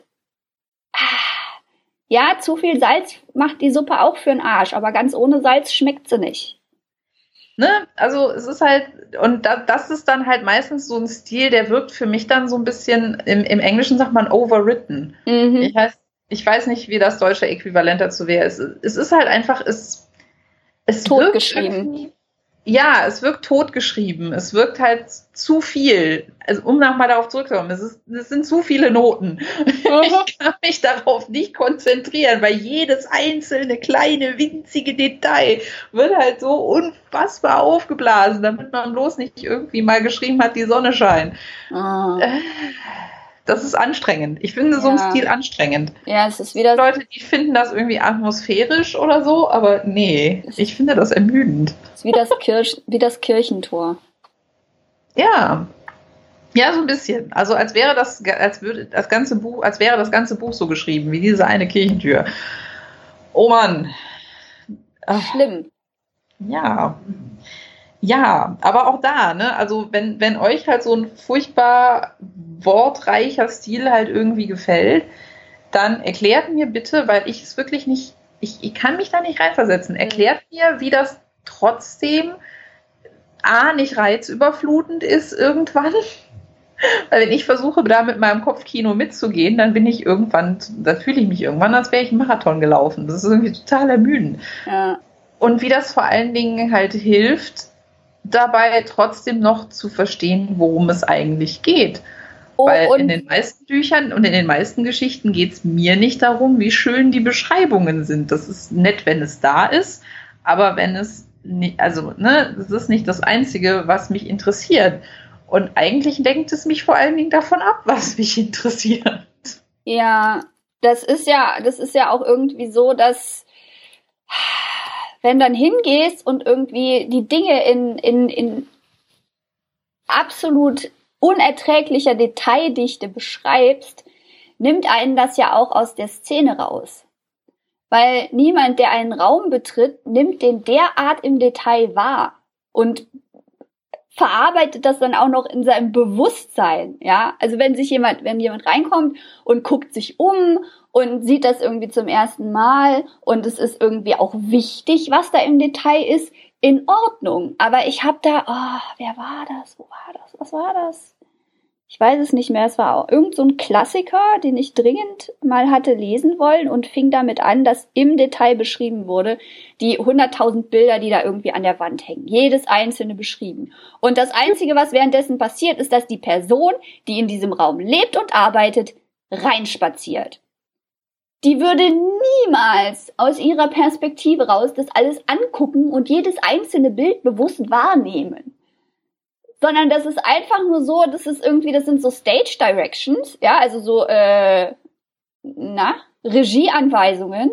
ja, zu viel Salz macht die Suppe auch für den Arsch, aber ganz ohne Salz schmeckt sie nicht. Ne? Also es ist halt, und da, das ist dann halt meistens so ein Stil, der wirkt für mich dann so ein bisschen, im, im Englischen sagt man overwritten. Mhm. Ich, heißt, ich weiß nicht, wie das deutsche Äquivalent dazu wäre. Es, es ist halt einfach, es, es Totgeschrieben. wirkt Ja, es wirkt totgeschrieben. Es wirkt halt zu viel. Also, um nochmal darauf zurückzukommen, es, ist, es sind zu viele Noten. Mhm. Ich kann mich darauf nicht konzentrieren, weil jedes einzelne kleine, winzige Detail wird halt so unfassbar aufgeblasen, damit man bloß nicht irgendwie mal geschrieben hat, die Sonne scheint. Oh. Das ist anstrengend. Ich finde so einen Ja. Stil anstrengend. Ja, es ist wieder Leute, die finden das irgendwie atmosphärisch oder so, aber nee, ich finde das ermüdend. es ist wie das, Kirch, wie das Kirchentor. Ja. Ja, so ein bisschen. Also als wäre das, als würde das ganze Buch, als wäre das ganze Buch so geschrieben, wie diese eine Kirchentür. Oh Mann. Ach, Schlimm. ja. Ja, aber auch da, ne, also wenn, wenn euch halt so ein furchtbar wortreicher Stil halt irgendwie gefällt, dann erklärt mir bitte, weil ich es wirklich nicht, ich, ich kann mich da nicht reinversetzen, erklärt mir, wie das trotzdem A, nicht reizüberflutend ist irgendwann. Weil wenn ich versuche, da mit meinem Kopfkino mitzugehen, dann bin ich irgendwann, da fühle ich mich irgendwann, als wäre ich einen Marathon gelaufen. Das ist irgendwie total ermüdend. Ja. Und wie das vor allen Dingen halt hilft, dabei trotzdem noch zu verstehen, worum es eigentlich geht. Oh, Weil und in den meisten Büchern und in den meisten Geschichten geht es mir nicht darum, wie schön die Beschreibungen sind. Das ist nett, wenn es da ist, aber wenn es nicht, also, ne, das ist nicht das Einzige, was mich interessiert. Und eigentlich lenkt es mich vor allen Dingen davon ab, was mich interessiert. ja, das ist ja, das ist ja auch irgendwie so, dass wenn dann hingehst und irgendwie die Dinge in, in, in absolut unerträglicher Detaildichte beschreibst, nimmt einen das ja auch aus der Szene raus. Weil niemand, der einen Raum betritt, nimmt den derart im Detail wahr und verarbeitet das dann auch noch in seinem Bewusstsein, ja. Also wenn sich jemand, wenn jemand reinkommt und guckt sich um und sieht das irgendwie zum ersten Mal und es ist irgendwie auch wichtig, was da im Detail ist, in Ordnung. Aber ich habe da, oh, wer war das? Wo war das? Was war das? Ich weiß es nicht mehr. Es war auch irgend so ein Klassiker, den ich dringend mal hatte lesen wollen und fing damit an, dass im Detail beschrieben wurde, die hunderttausend Bilder, die da irgendwie an der Wand hängen. Jedes einzelne beschrieben. Und das Einzige, was währenddessen passiert, ist, dass die Person, die in diesem Raum lebt und arbeitet, reinspaziert. Die würde niemals aus ihrer Perspektive raus das alles angucken und jedes einzelne Bild bewusst wahrnehmen. Sondern das ist einfach nur so, das ist irgendwie, das sind so Stage Directions, ja, also so, äh, na, Regieanweisungen,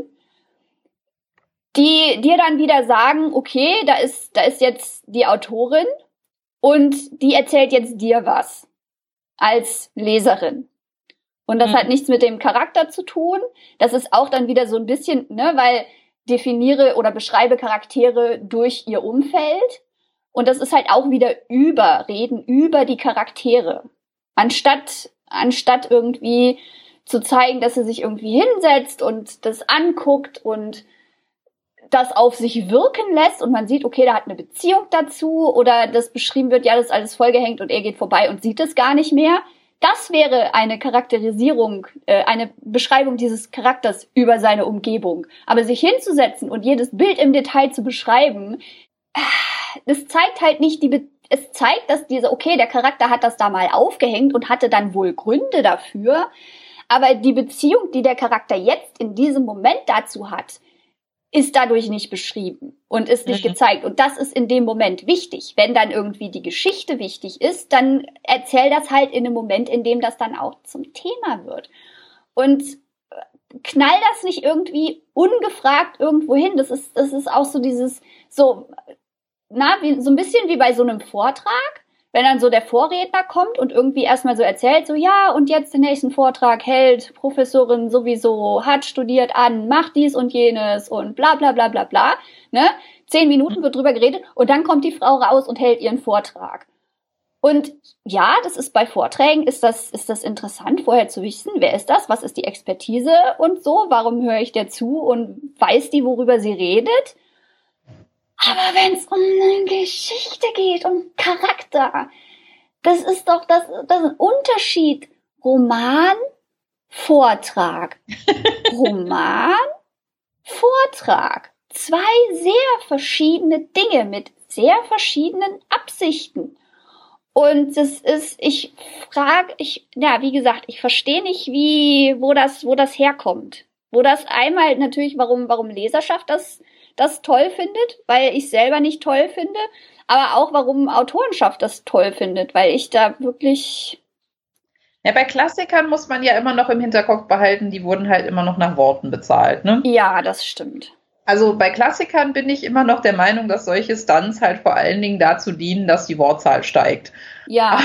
die dir dann wieder sagen, okay, da ist, da ist jetzt die Autorin und die erzählt jetzt dir was als Leserin. Und das mhm. hat nichts mit dem Charakter zu tun. Das ist auch dann wieder so ein bisschen, ne, weil definiere oder beschreibe Charaktere durch ihr Umfeld. Und das ist halt auch wieder überreden über die Charaktere. Anstatt, anstatt irgendwie zu zeigen, dass sie sich irgendwie hinsetzt und das anguckt und das auf sich wirken lässt und man sieht, okay, da hat eine Beziehung dazu oder das beschrieben wird, ja, das ist alles vollgehängt und er geht vorbei und sieht es gar nicht mehr. Das wäre eine Charakterisierung, äh, eine Beschreibung dieses Charakters über seine Umgebung. Aber sich hinzusetzen und jedes Bild im Detail zu beschreiben, das zeigt halt nicht die, Be- es zeigt, dass diese, okay, der Charakter hat das da mal aufgehängt und hatte dann wohl Gründe dafür, aber die Beziehung, die der Charakter jetzt in diesem Moment dazu hat, ist dadurch nicht beschrieben und ist nicht mhm. gezeigt. Und das ist in dem Moment wichtig. Wenn dann irgendwie die Geschichte wichtig ist, dann erzähl das halt in einem Moment, in dem das dann auch zum Thema wird. Und knall das nicht irgendwie ungefragt irgendwo hin. Das ist, das ist auch so dieses, so, na, wie, so ein bisschen wie bei so einem Vortrag, wenn dann so der Vorredner kommt und irgendwie erstmal so erzählt, so, ja, und jetzt den nächsten Vortrag hält Professorin sowieso, hat studiert an, macht dies und jenes und bla, bla, bla, bla, bla, ne? Zehn Minuten wird drüber geredet und dann kommt die Frau raus und hält ihren Vortrag. Und ja, das ist bei Vorträgen, ist das, ist das interessant, vorher zu wissen, wer ist das, was ist die Expertise und so, warum höre ich der zu und weiß die, worüber sie redet? Aber wenn es um eine Geschichte geht, um Charakter, das ist doch das, das ist ein Unterschied. Roman, Vortrag. Roman, Vortrag. Zwei sehr verschiedene Dinge mit sehr verschiedenen Absichten. Und das ist, ich frage, ich, ja, wie gesagt, ich verstehe nicht, wie, wo das, wo das herkommt. Wo das einmal natürlich, warum, warum Leserschaft das das toll findet, weil ich selber nicht toll finde, aber auch warum Autorenschaft das toll findet, weil ich da wirklich... Ja, bei Klassikern muss man ja immer noch im Hinterkopf behalten, die wurden halt immer noch nach Worten bezahlt, ne? Ja, das stimmt. Also bei Klassikern bin ich immer noch der Meinung, dass solche Stunts halt vor allen Dingen dazu dienen, dass die Wortzahl steigt. Ja.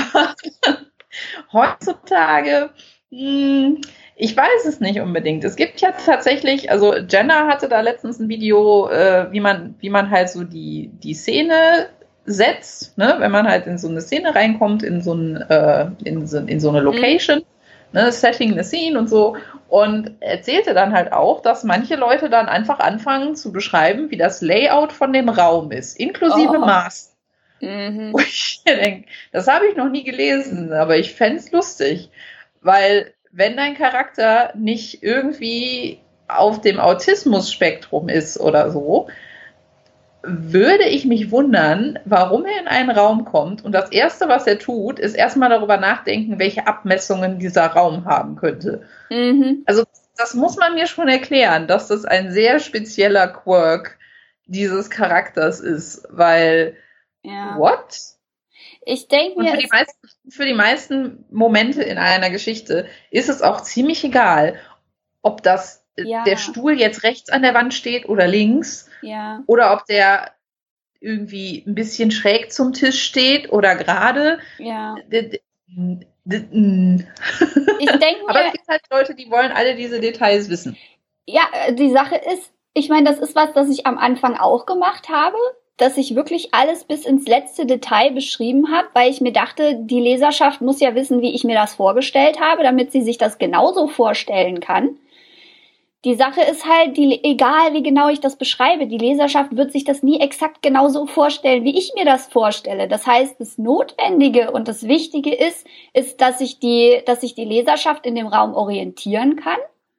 Heutzutage... Mh, Ich weiß es nicht unbedingt. Es gibt ja tatsächlich, also Jenna hatte da letztens ein Video, äh, wie man, wie man halt so die, die Szene setzt, ne? Wenn man halt in so eine Szene reinkommt, in so, ein, äh, in so, in so eine Location, mhm. ne? Setting the scene und so. Und erzählte dann halt auch, dass manche Leute dann einfach anfangen zu beschreiben, wie das Layout von dem Raum ist, inklusive oh. Maß. Mhm. Wo ich denke, das habe ich noch nie gelesen, aber ich fände es lustig, weil wenn dein Charakter nicht irgendwie auf dem Autismus-Spektrum ist oder so, würde ich mich wundern, warum er in einen Raum kommt und das Erste, was er tut, ist erstmal darüber nachdenken, welche Abmessungen dieser Raum haben könnte. Mhm. Also das muss man mir schon erklären, dass das ein sehr spezieller Quirk dieses Charakters ist, weil Ja. what? Ich denke Und mir, für die, es- meisten, für die meisten Momente in einer Geschichte ist es auch ziemlich egal, ob das äh, Ja. der Stuhl jetzt rechts an der Wand steht oder links ja, oder ob der irgendwie ein bisschen schräg zum Tisch steht oder gerade. ja. D- d- d- mm. Ich denke Aber mir, es gibt halt Leute, die wollen alle diese Details wissen. ja, äh, die Sache ist, ich meine, das ist was, das ich am Anfang auch gemacht habe, dass ich wirklich alles bis ins letzte Detail beschrieben habe, weil ich mir dachte, die Leserschaft muss ja wissen, wie ich mir das vorgestellt habe, damit sie sich das genauso vorstellen kann. Die Sache ist halt, die, egal wie genau ich das beschreibe, die Leserschaft wird sich das nie exakt genauso vorstellen, wie ich mir das vorstelle. Das heißt, das Notwendige und das Wichtige ist, ist, dass ich die, dass sich die Leserschaft in dem Raum orientieren kann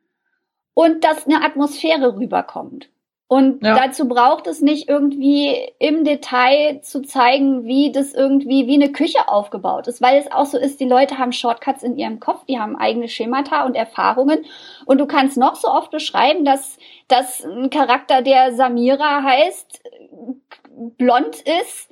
und dass eine Atmosphäre rüberkommt. Und Ja. dazu braucht es nicht irgendwie im Detail zu zeigen, wie das irgendwie, wie eine Küche aufgebaut ist, weil es auch so ist, die Leute haben Shortcuts in ihrem Kopf, die haben eigene Schemata und Erfahrungen und du kannst noch so oft beschreiben, dass, dass ein Charakter, der Samira heißt, blond ist.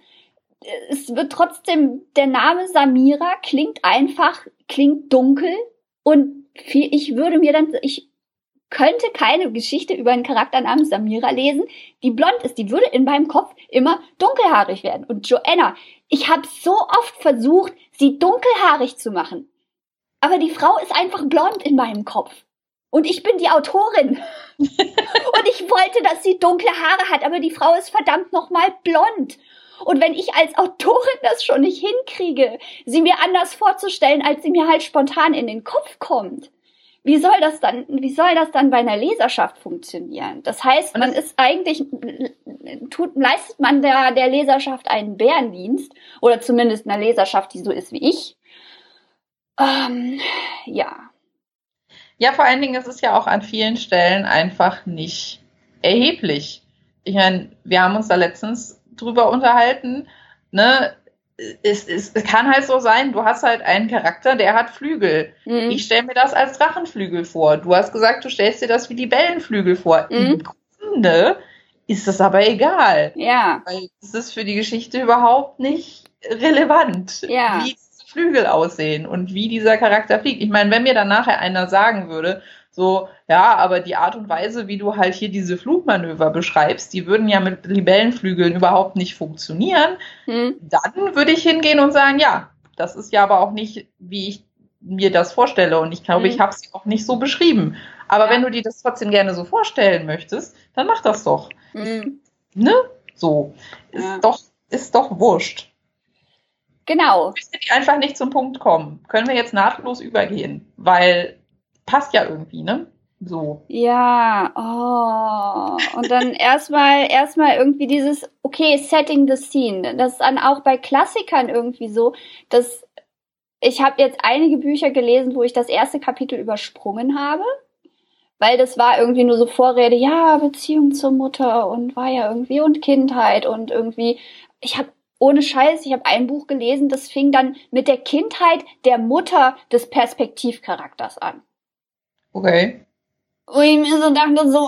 Es wird trotzdem, der Name Samira klingt einfach, klingt dunkel und viel, ich würde mir dann, ich könnte keine Geschichte über einen Charakter namens Samira lesen, die blond ist. Die würde in meinem Kopf immer dunkelhaarig werden. Und Joanna, ich habe so oft versucht, sie dunkelhaarig zu machen. Aber die Frau ist einfach blond in meinem Kopf. Und ich bin die Autorin. Und ich wollte, dass sie dunkle Haare hat, aber die Frau ist verdammt nochmal blond. Und wenn ich als Autorin das schon nicht hinkriege, sie mir anders vorzustellen, als sie mir halt spontan in den Kopf kommt, wie soll das dann, wie soll das dann bei einer Leserschaft funktionieren? Das heißt, man ist eigentlich, tut, leistet man der, der Leserschaft einen Bärendienst, oder zumindest einer Leserschaft, die so ist wie ich. Ähm, ja. Ja, vor allen Dingen ist es ja auch an vielen Stellen einfach nicht erheblich. Ich meine, wir haben uns da letztens drüber unterhalten, ne? Es, es, es kann halt so sein, du hast halt einen Charakter, der hat Flügel. Mhm. Ich stelle mir das als Drachenflügel vor. Du hast gesagt, du stellst dir das wie Libellenflügel vor. Mhm. Im Grunde ist das aber egal. Ja. Weil es ist für die Geschichte überhaupt nicht relevant, Ja. wie diese Flügel aussehen und wie dieser Charakter fliegt. Ich meine, wenn mir dann nachher einer sagen würde, so, ja, aber die Art und Weise, wie du halt hier diese Flugmanöver beschreibst, die würden ja mit Libellenflügeln überhaupt nicht funktionieren, Mhm. dann würde ich hingehen und sagen, ja, das ist ja aber auch nicht, wie ich mir das vorstelle und ich glaube, Mhm. ich habe es auch nicht so beschrieben. Aber Ja. wenn du dir das trotzdem gerne so vorstellen möchtest, dann mach das doch. Mhm. Ne? So. Ist Ja. doch, ist doch wurscht. Genau. Bis wir einfach nicht zum Punkt kommen, können wir jetzt nahtlos übergehen, weil passt ja irgendwie, ne? So. Ja, oh. Und dann erstmal erstmal irgendwie dieses, okay, setting the scene. Das ist dann auch bei Klassikern irgendwie so, dass ich habe jetzt einige Bücher gelesen, wo ich das erste Kapitel übersprungen habe, weil das war irgendwie nur so Vorrede, ja, Beziehung zur Mutter und war ja irgendwie und Kindheit und irgendwie, ich habe ohne Scheiß, ich habe ein Buch gelesen, das fing dann mit der Kindheit der Mutter des Perspektivcharakters an. Okay. Wo ich mir so dachte, so,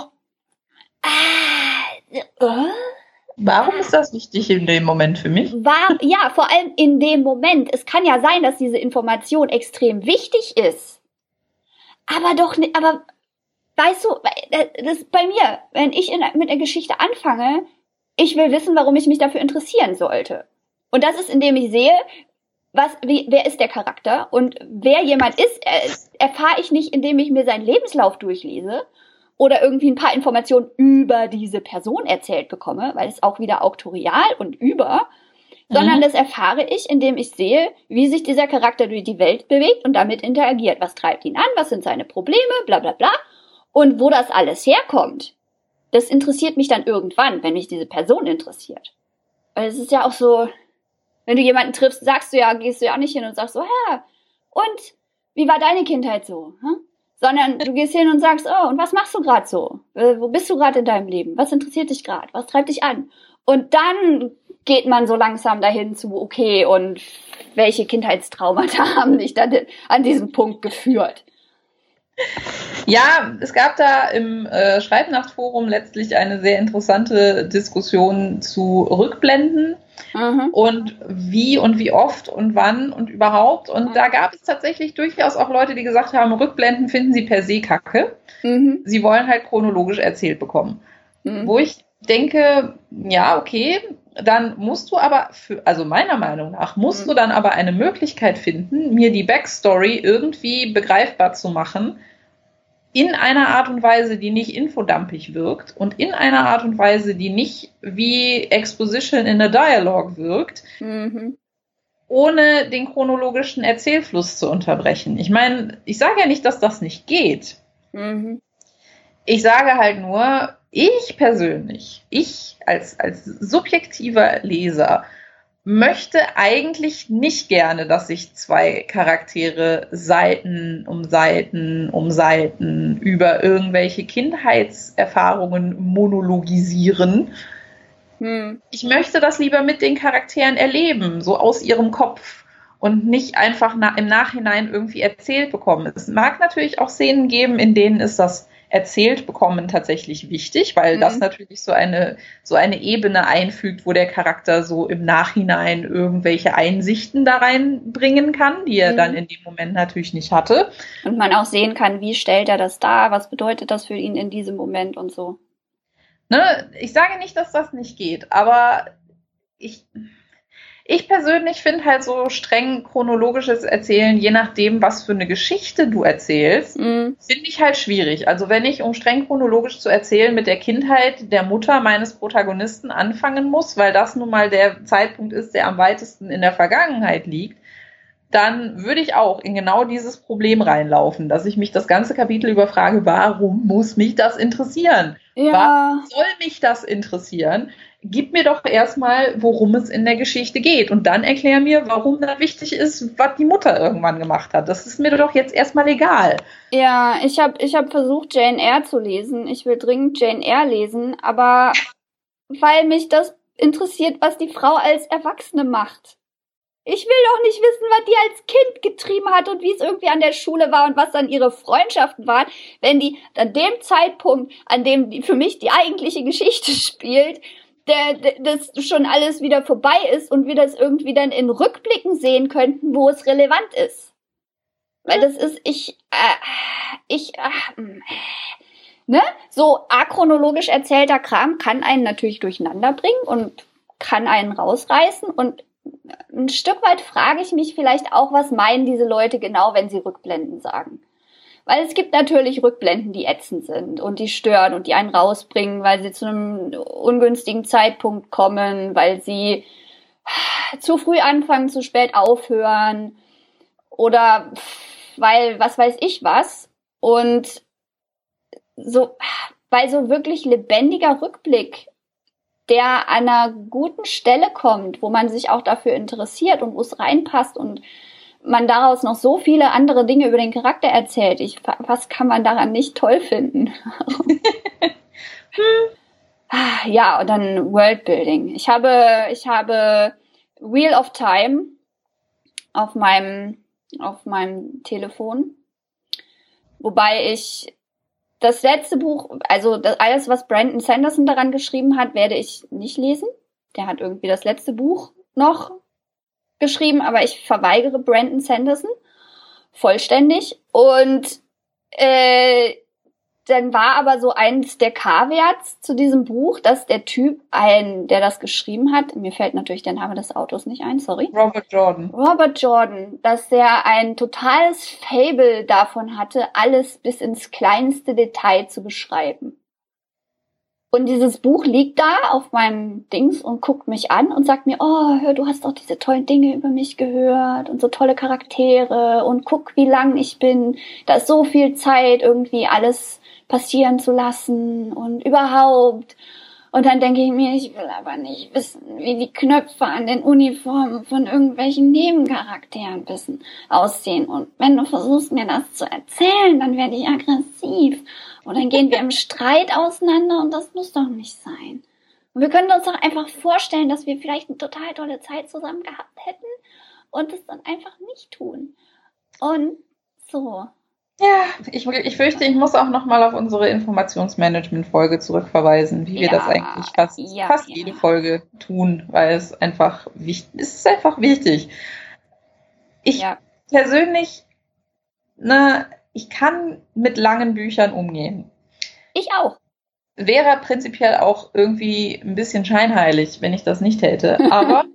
ah, äh? Warum ist das wichtig in dem Moment für mich? War, ja, vor allem in dem Moment. Es kann ja sein, dass diese Information extrem wichtig ist. Aber doch nicht, aber, weißt du, das ist bei mir, wenn ich in, mit einer Geschichte anfange, ich will wissen, warum ich mich dafür interessieren sollte. Und das ist, indem ich sehe, was, wie, wer ist der Charakter und wer jemand ist, er, erfahre ich nicht, indem ich mir seinen Lebenslauf durchlese oder irgendwie ein paar Informationen über diese Person erzählt bekomme, weil es auch wieder auktorial und über, mhm. sondern das erfahre ich, indem ich sehe, wie sich dieser Charakter durch die Welt bewegt und damit interagiert. Was treibt ihn an, was sind seine Probleme, bla bla bla. Und wo das alles herkommt, das interessiert mich dann irgendwann, wenn mich diese Person interessiert. Weil es ist ja auch so, wenn du jemanden triffst, sagst du ja, gehst du ja auch nicht hin und sagst so, ja, und wie war deine Kindheit so? Hm? Sondern du gehst hin und sagst, oh, und was machst du gerade so? Wo bist du gerade in deinem Leben? Was interessiert dich gerade? Was treibt dich an? Und dann geht man so langsam dahin zu, okay, und welche Kindheitstraumata haben dich dann an diesen Punkt geführt? Ja, es gab da im äh, Schreibnachtforum letztlich eine sehr interessante Diskussion zu Rückblenden mhm. und wie und wie oft und wann und überhaupt. Und mhm. da gab es tatsächlich durchaus auch Leute, die gesagt haben, Rückblenden finden sie per se kacke. Mhm. Sie wollen halt chronologisch erzählt bekommen. Mhm. Wo ich denke, ja, okay, dann musst du aber, für, also meiner Meinung nach, musst mhm. du dann aber eine Möglichkeit finden, mir die Backstory irgendwie begreifbar zu machen, in einer Art und Weise, die nicht infodumpig wirkt und in einer Art und Weise, die nicht wie Exposition in a Dialogue wirkt, mhm. ohne den chronologischen Erzählfluss zu unterbrechen. Ich meine, ich sage ja nicht, dass das nicht geht. Mhm. Ich sage halt nur, ich persönlich, ich als, als subjektiver Leser, möchte eigentlich nicht gerne, dass sich zwei Charaktere Seiten um Seiten um Seiten über irgendwelche Kindheitserfahrungen monologisieren. Hm. Ich möchte das lieber mit den Charakteren erleben, so aus ihrem Kopf und nicht einfach na- im Nachhinein irgendwie erzählt bekommen. Es mag natürlich auch Szenen geben, in denen ist das erzählt bekommen tatsächlich wichtig, weil mhm. das natürlich so eine, so eine Ebene einfügt, wo der Charakter so im Nachhinein irgendwelche Einsichten da reinbringen kann, die er mhm. dann in dem Moment natürlich nicht hatte. Und man auch sehen kann, wie stellt er das dar, was bedeutet das für ihn in diesem Moment und so. Ne, ich sage nicht, dass das nicht geht, aber ich... Ich persönlich finde halt so streng chronologisches Erzählen, je nachdem, was für eine Geschichte du erzählst, mm. finde ich halt schwierig. Also wenn ich, um streng chronologisch zu erzählen, mit der Kindheit der Mutter meines Protagonisten anfangen muss, weil das nun mal der Zeitpunkt ist, der am weitesten in der Vergangenheit liegt, dann würde ich auch in genau dieses Problem reinlaufen, dass ich mich das ganze Kapitel über frage, warum muss mich das interessieren? Ja. Warum soll mich das interessieren? Gib mir doch erstmal, worum es in der Geschichte geht und dann erklär mir, warum das wichtig ist, was die Mutter irgendwann gemacht hat. Das ist mir doch jetzt erstmal egal. Ja, ich habe ich hab versucht, Jane Eyre zu lesen. Ich will dringend Jane Eyre lesen, aber weil mich das interessiert, was die Frau als Erwachsene macht. Ich will doch nicht wissen, was die als Kind getrieben hat und wie es irgendwie an der Schule war und was dann ihre Freundschaften waren, wenn die an dem Zeitpunkt, an dem die für mich die eigentliche Geschichte spielt, der, der, das schon alles wieder vorbei ist und wir das irgendwie dann in Rückblicken sehen könnten, wo es relevant ist. Weil das ist, ich, äh, ich, äh, ne? So achronologisch erzählter Kram kann einen natürlich durcheinander bringen und kann einen rausreißen und ein Stück weit frage ich mich vielleicht auch, was meinen diese Leute genau, wenn sie Rückblenden sagen. Weil es gibt natürlich Rückblenden, die ätzend sind und die stören und die einen rausbringen, weil sie zu einem ungünstigen Zeitpunkt kommen, weil sie zu früh anfangen, zu spät aufhören oder weil was weiß ich was. Und so, weil so wirklich lebendiger Rückblick, der an einer guten Stelle kommt, wo man sich auch dafür interessiert und wo es reinpasst und man daraus noch so viele andere Dinge über den Charakter erzählt. Ich, was kann man daran nicht toll finden? Ja, und dann Worldbuilding. Ich habe, ich habe Wheel of Time auf meinem, auf meinem Telefon. Wobei ich das letzte Buch, also das, alles, was Brandon Sanderson daran geschrieben hat, werde ich nicht lesen. Der hat irgendwie das letzte Buch noch geschrieben, aber ich verweigere Brandon Sanderson vollständig. Und äh, dann war aber so eins der Caveats zu diesem Buch, dass der Typ, ein, der das geschrieben hat, mir fällt natürlich der Name des Autors nicht ein, sorry. Robert Jordan. Robert Jordan, dass der ein totales Faible davon hatte, alles bis ins kleinste Detail zu beschreiben. Und dieses Buch liegt da auf meinem Dings und guckt mich an und sagt mir, oh, hör, du hast doch diese tollen Dinge über mich gehört und so tolle Charaktere und guck, wie lang ich bin. Da ist so viel Zeit, irgendwie alles passieren zu lassen und überhaupt. Und dann denke ich mir, ich will aber nicht wissen, wie die Knöpfe an den Uniformen von irgendwelchen Nebencharakteren wissen, aussehen. Und wenn du versuchst, mir das zu erzählen, dann werde ich aggressiv. Und dann gehen wir im Streit auseinander und das muss doch nicht sein. Und wir können uns doch einfach vorstellen, dass wir vielleicht eine total tolle Zeit zusammen gehabt hätten und es dann einfach nicht tun. Und so. Ja, ich, ich fürchte, ich muss auch nochmal auf unsere Informationsmanagement-Folge zurückverweisen, wie wir Ja, das eigentlich fast, ja, fast ja. jede Folge tun, weil es einfach wichtig es ist. einfach wichtig. Ich Ja. persönlich, ne, ich kann mit langen Büchern umgehen. Ich auch. Wäre prinzipiell auch irgendwie ein bisschen scheinheilig, wenn ich das nicht hätte. Aber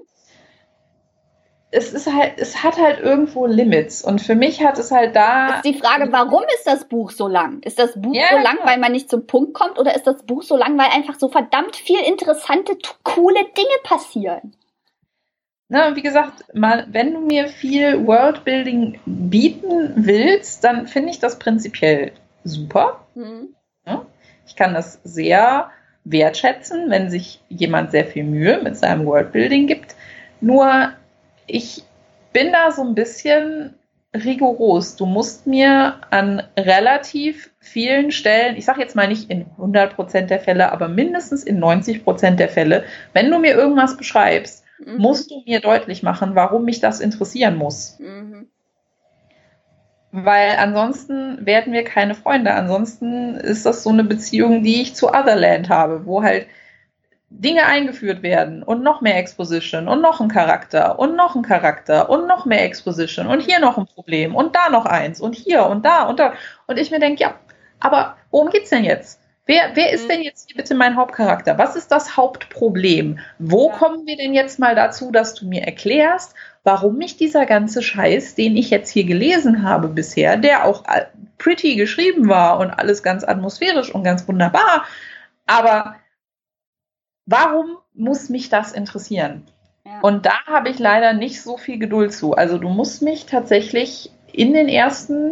es ist halt, es hat halt irgendwo Limits. Und für mich hat es halt da. Ist die Frage, warum ist das Buch so lang? Ist das Buch Ja, so lang, klar. weil man nicht zum Punkt kommt? Oder ist das Buch so lang, weil einfach so verdammt viel interessante, t- coole Dinge passieren? Na, wie gesagt, mal, wenn du mir viel Worldbuilding bieten willst, dann finde ich das prinzipiell super. Hm. Ja? Ich kann das sehr wertschätzen, wenn sich jemand sehr viel Mühe mit seinem Worldbuilding gibt. Nur ich bin da so ein bisschen rigoros. Du musst mir an relativ vielen Stellen, ich sage jetzt mal nicht in hundert Prozent der Fälle, aber mindestens in neunzig Prozent der Fälle, wenn du mir irgendwas beschreibst, Mhm. musst du mir deutlich machen, warum mich das interessieren muss. Mhm. Weil ansonsten werden wir keine Freunde. Ansonsten ist das so eine Beziehung, die ich zu Otherland habe, wo halt Dinge eingeführt werden und noch mehr Exposition und noch ein Charakter und noch ein Charakter und noch mehr Exposition und hier noch ein Problem und da noch eins und hier und da und da. Und ich mir denke, ja, aber worum geht's denn jetzt? Wer, wer ist denn jetzt hier bitte mein Hauptcharakter? Was ist das Hauptproblem? Wo Ja. kommen wir denn jetzt mal dazu, dass du mir erklärst, warum mich dieser ganze Scheiß, den ich jetzt hier gelesen habe bisher, der auch pretty geschrieben war und alles ganz atmosphärisch und ganz wunderbar, aber warum muss mich das interessieren? Ja. Und da habe ich leider nicht so viel Geduld zu. Also du musst mich tatsächlich in den ersten,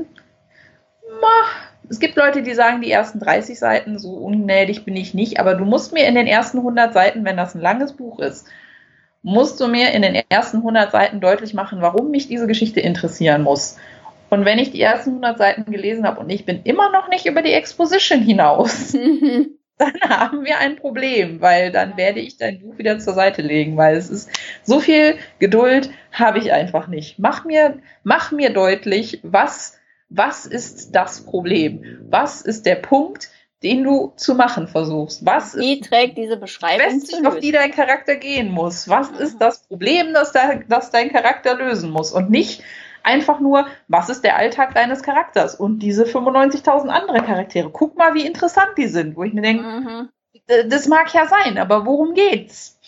es gibt Leute, die sagen, die ersten dreißig Seiten, so ungnädig bin ich nicht, aber du musst mir in den ersten hundert Seiten, wenn das ein langes Buch ist, musst du mir in den ersten hundert Seiten deutlich machen, warum mich diese Geschichte interessieren muss. Und wenn ich die ersten hundert Seiten gelesen habe und ich bin immer noch nicht über die Exposition hinaus, dann haben wir ein Problem, weil dann werde ich dein Buch wieder zur Seite legen, weil es ist, so viel Geduld habe ich einfach nicht. Mach mir, mach mir deutlich, was, was ist das Problem? Was ist der Punkt, den du zu machen versuchst? Was Wie ist trägt diese Beschreibung zu Quest, auf die lösen? dein Charakter gehen muss? Was ist das Problem, das, da, das dein Charakter lösen muss? Und nicht einfach nur, was ist der Alltag deines Charakters? Und diese fünfundneunzigtausend andere Charaktere. Guck mal, wie interessant die sind. Wo ich mir denke, Mhm. d- das mag ja sein, aber worum geht's?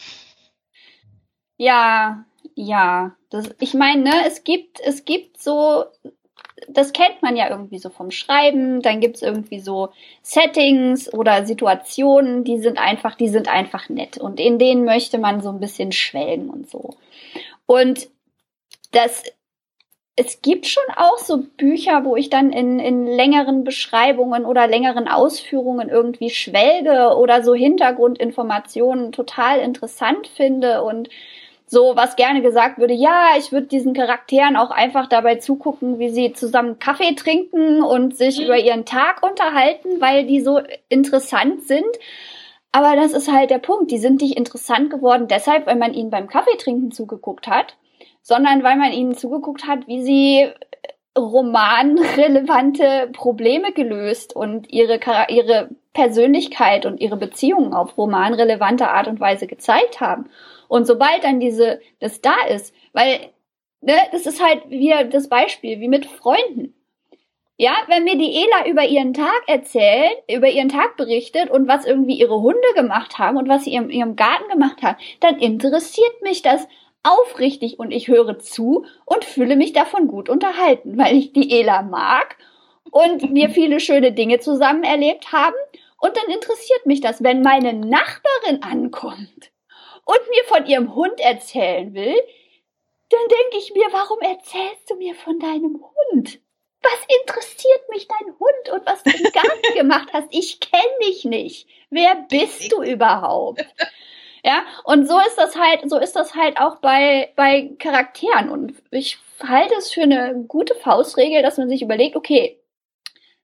Ja, ja. Das, ich meine, ne, es gibt, es gibt so, das kennt man ja irgendwie so vom Schreiben, dann gibt's irgendwie so Settings oder Situationen, die sind einfach, die sind einfach nett. Und in denen möchte man so ein bisschen schwelgen und so. Und das, es gibt schon auch so Bücher, wo ich dann in, in längeren Beschreibungen oder längeren Ausführungen irgendwie schwelge oder so Hintergrundinformationen total interessant finde und so, was gerne gesagt würde, ja, ich würde diesen Charakteren auch einfach dabei zugucken, wie sie zusammen Kaffee trinken und sich Mhm. über ihren Tag unterhalten, weil die so interessant sind. Aber das ist halt der Punkt. Die sind nicht interessant geworden deshalb, weil man ihnen beim Kaffeetrinken zugeguckt hat, sondern weil man ihnen zugeguckt hat, wie sie romanrelevante Probleme gelöst und ihre, Chara- ihre Persönlichkeit und ihre Beziehungen auf romanrelevante Art und Weise gezeigt haben. Und sobald dann diese, das da ist, weil, ne, das ist halt wieder das Beispiel, wie mit Freunden. Ja, wenn mir die Ela über ihren Tag erzählt, über ihren Tag berichtet und was irgendwie ihre Hunde gemacht haben und was sie in ihrem Garten gemacht haben, dann interessiert mich das aufrichtig und ich höre zu und fühle mich davon gut unterhalten, weil ich die Ela mag und wir viele schöne Dinge zusammen erlebt haben. Und dann interessiert mich das, wenn meine Nachbarin ankommt und mir von ihrem Hund erzählen will, dann denke ich mir, warum erzählst du mir von deinem Hund? Was interessiert mich dein Hund und was du im Garten gemacht hast? Ich kenne dich nicht. Wer bist du überhaupt? Ja, und so ist das halt, so ist das halt auch bei, bei Charakteren. Und ich halte es für eine gute Faustregel, dass man sich überlegt, okay,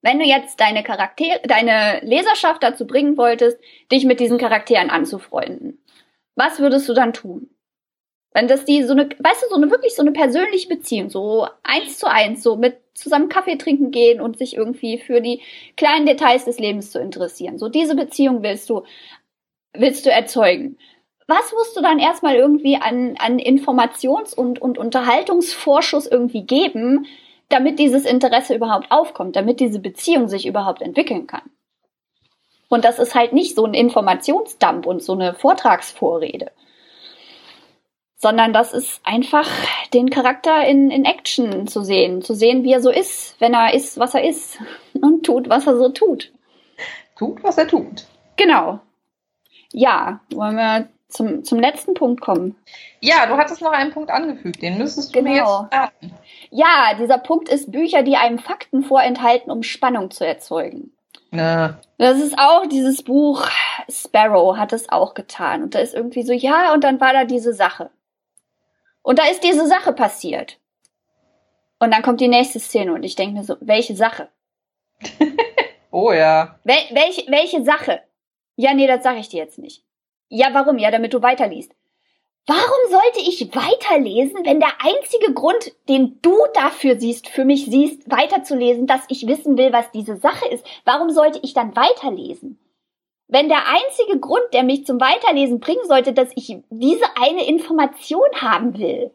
Wenn du jetzt deine Charaktere, deine Leserschaft dazu bringen wolltest, dich mit diesen Charakteren anzufreunden, was würdest du dann tun? Wenn das die so eine, weißt du, so eine wirklich so eine persönliche Beziehung, so eins zu eins, so mit zusammen Kaffee trinken gehen und sich irgendwie für die kleinen Details des Lebens zu interessieren. So diese Beziehung willst du, willst du erzeugen. Was musst du dann erstmal irgendwie an, an Informations- und, und Unterhaltungsvorschuss irgendwie geben, damit dieses Interesse überhaupt aufkommt, damit diese Beziehung sich überhaupt entwickeln kann? Und das ist halt nicht so ein Informationsdump und so eine Vortragsvorrede, sondern das ist einfach den Charakter in, in Action zu sehen, zu sehen, wie er so ist, wenn er ist, was er ist und tut, was er so tut. Tut, was er tut. Genau. Ja, wollen wir zum, zum letzten Punkt kommen? Ja, du hattest noch einen Punkt angefügt, den müsstest du genau. mir jetzt sagen. Ja, dieser Punkt ist Bücher, die einem Fakten vorenthalten, um Spannung zu erzeugen. Na. Das ist auch dieses Buch, Sparrow hat es auch getan. Und da ist irgendwie so, ja, und dann war da diese Sache. Und da ist diese Sache passiert. Und dann kommt die nächste Szene und ich denke mir so, welche Sache? Oh ja. Wel welche, welche Sache? Ja, nee, das sage ich dir jetzt nicht. Ja, warum? Ja, damit du weiterliest. Warum sollte ich weiterlesen, wenn der einzige Grund, den du dafür siehst, für mich siehst, weiterzulesen, dass ich wissen will, was diese Sache ist? Warum sollte ich dann weiterlesen? Wenn der einzige Grund, der mich zum Weiterlesen bringen sollte, dass ich diese eine Information haben will.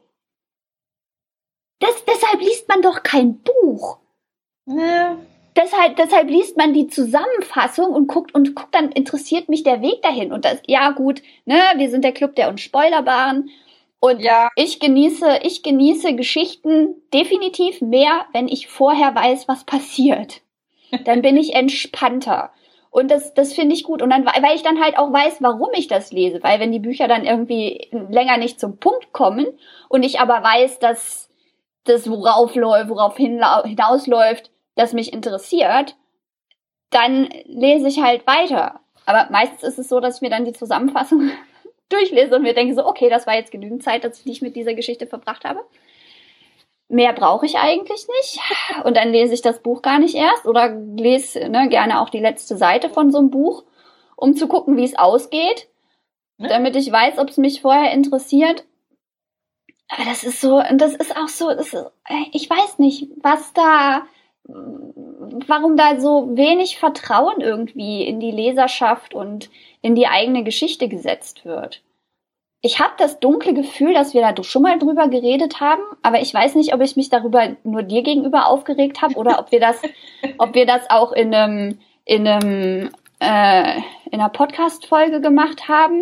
Das, deshalb liest man doch kein Buch. Ja. Deshalb, deshalb liest man die Zusammenfassung und guckt und guckt, dann interessiert mich der Weg dahin. Und das, ja gut, ne, wir sind der Club der Unspoilerbaren. Und ja. ich genieße, ich genieße Geschichten definitiv mehr, wenn ich vorher weiß, was passiert. Dann bin ich entspannter. Und das, das finde ich gut. Und dann, weil ich dann halt auch weiß, warum ich das lese. Weil wenn die Bücher dann irgendwie länger nicht zum Punkt kommen und ich aber weiß, dass das worauf läuft, worauf hinausläuft, das mich interessiert, dann lese ich halt weiter. Aber meistens ist es so, dass ich mir dann die Zusammenfassung durchlese und mir denke so, okay, das war jetzt genügend Zeit, dass ich mit dieser Geschichte verbracht habe. Mehr brauche ich eigentlich nicht. Und dann lese ich das Buch gar nicht erst oder lese ne, gerne auch die letzte Seite von so einem Buch, um zu gucken, wie es ausgeht, damit ich weiß, ob es mich vorher interessiert. Aber das ist so, und das ist auch so, das ist, ich weiß nicht, was da, warum da so wenig Vertrauen irgendwie in die Leserschaft und in die eigene Geschichte gesetzt wird. Ich habe das dunkle Gefühl, dass wir da schon mal drüber geredet haben, aber ich weiß nicht, ob ich mich darüber nur dir gegenüber aufgeregt habe oder ob wir das, ob wir das auch in einem, in einem, äh, in einer Podcast-Folge gemacht haben.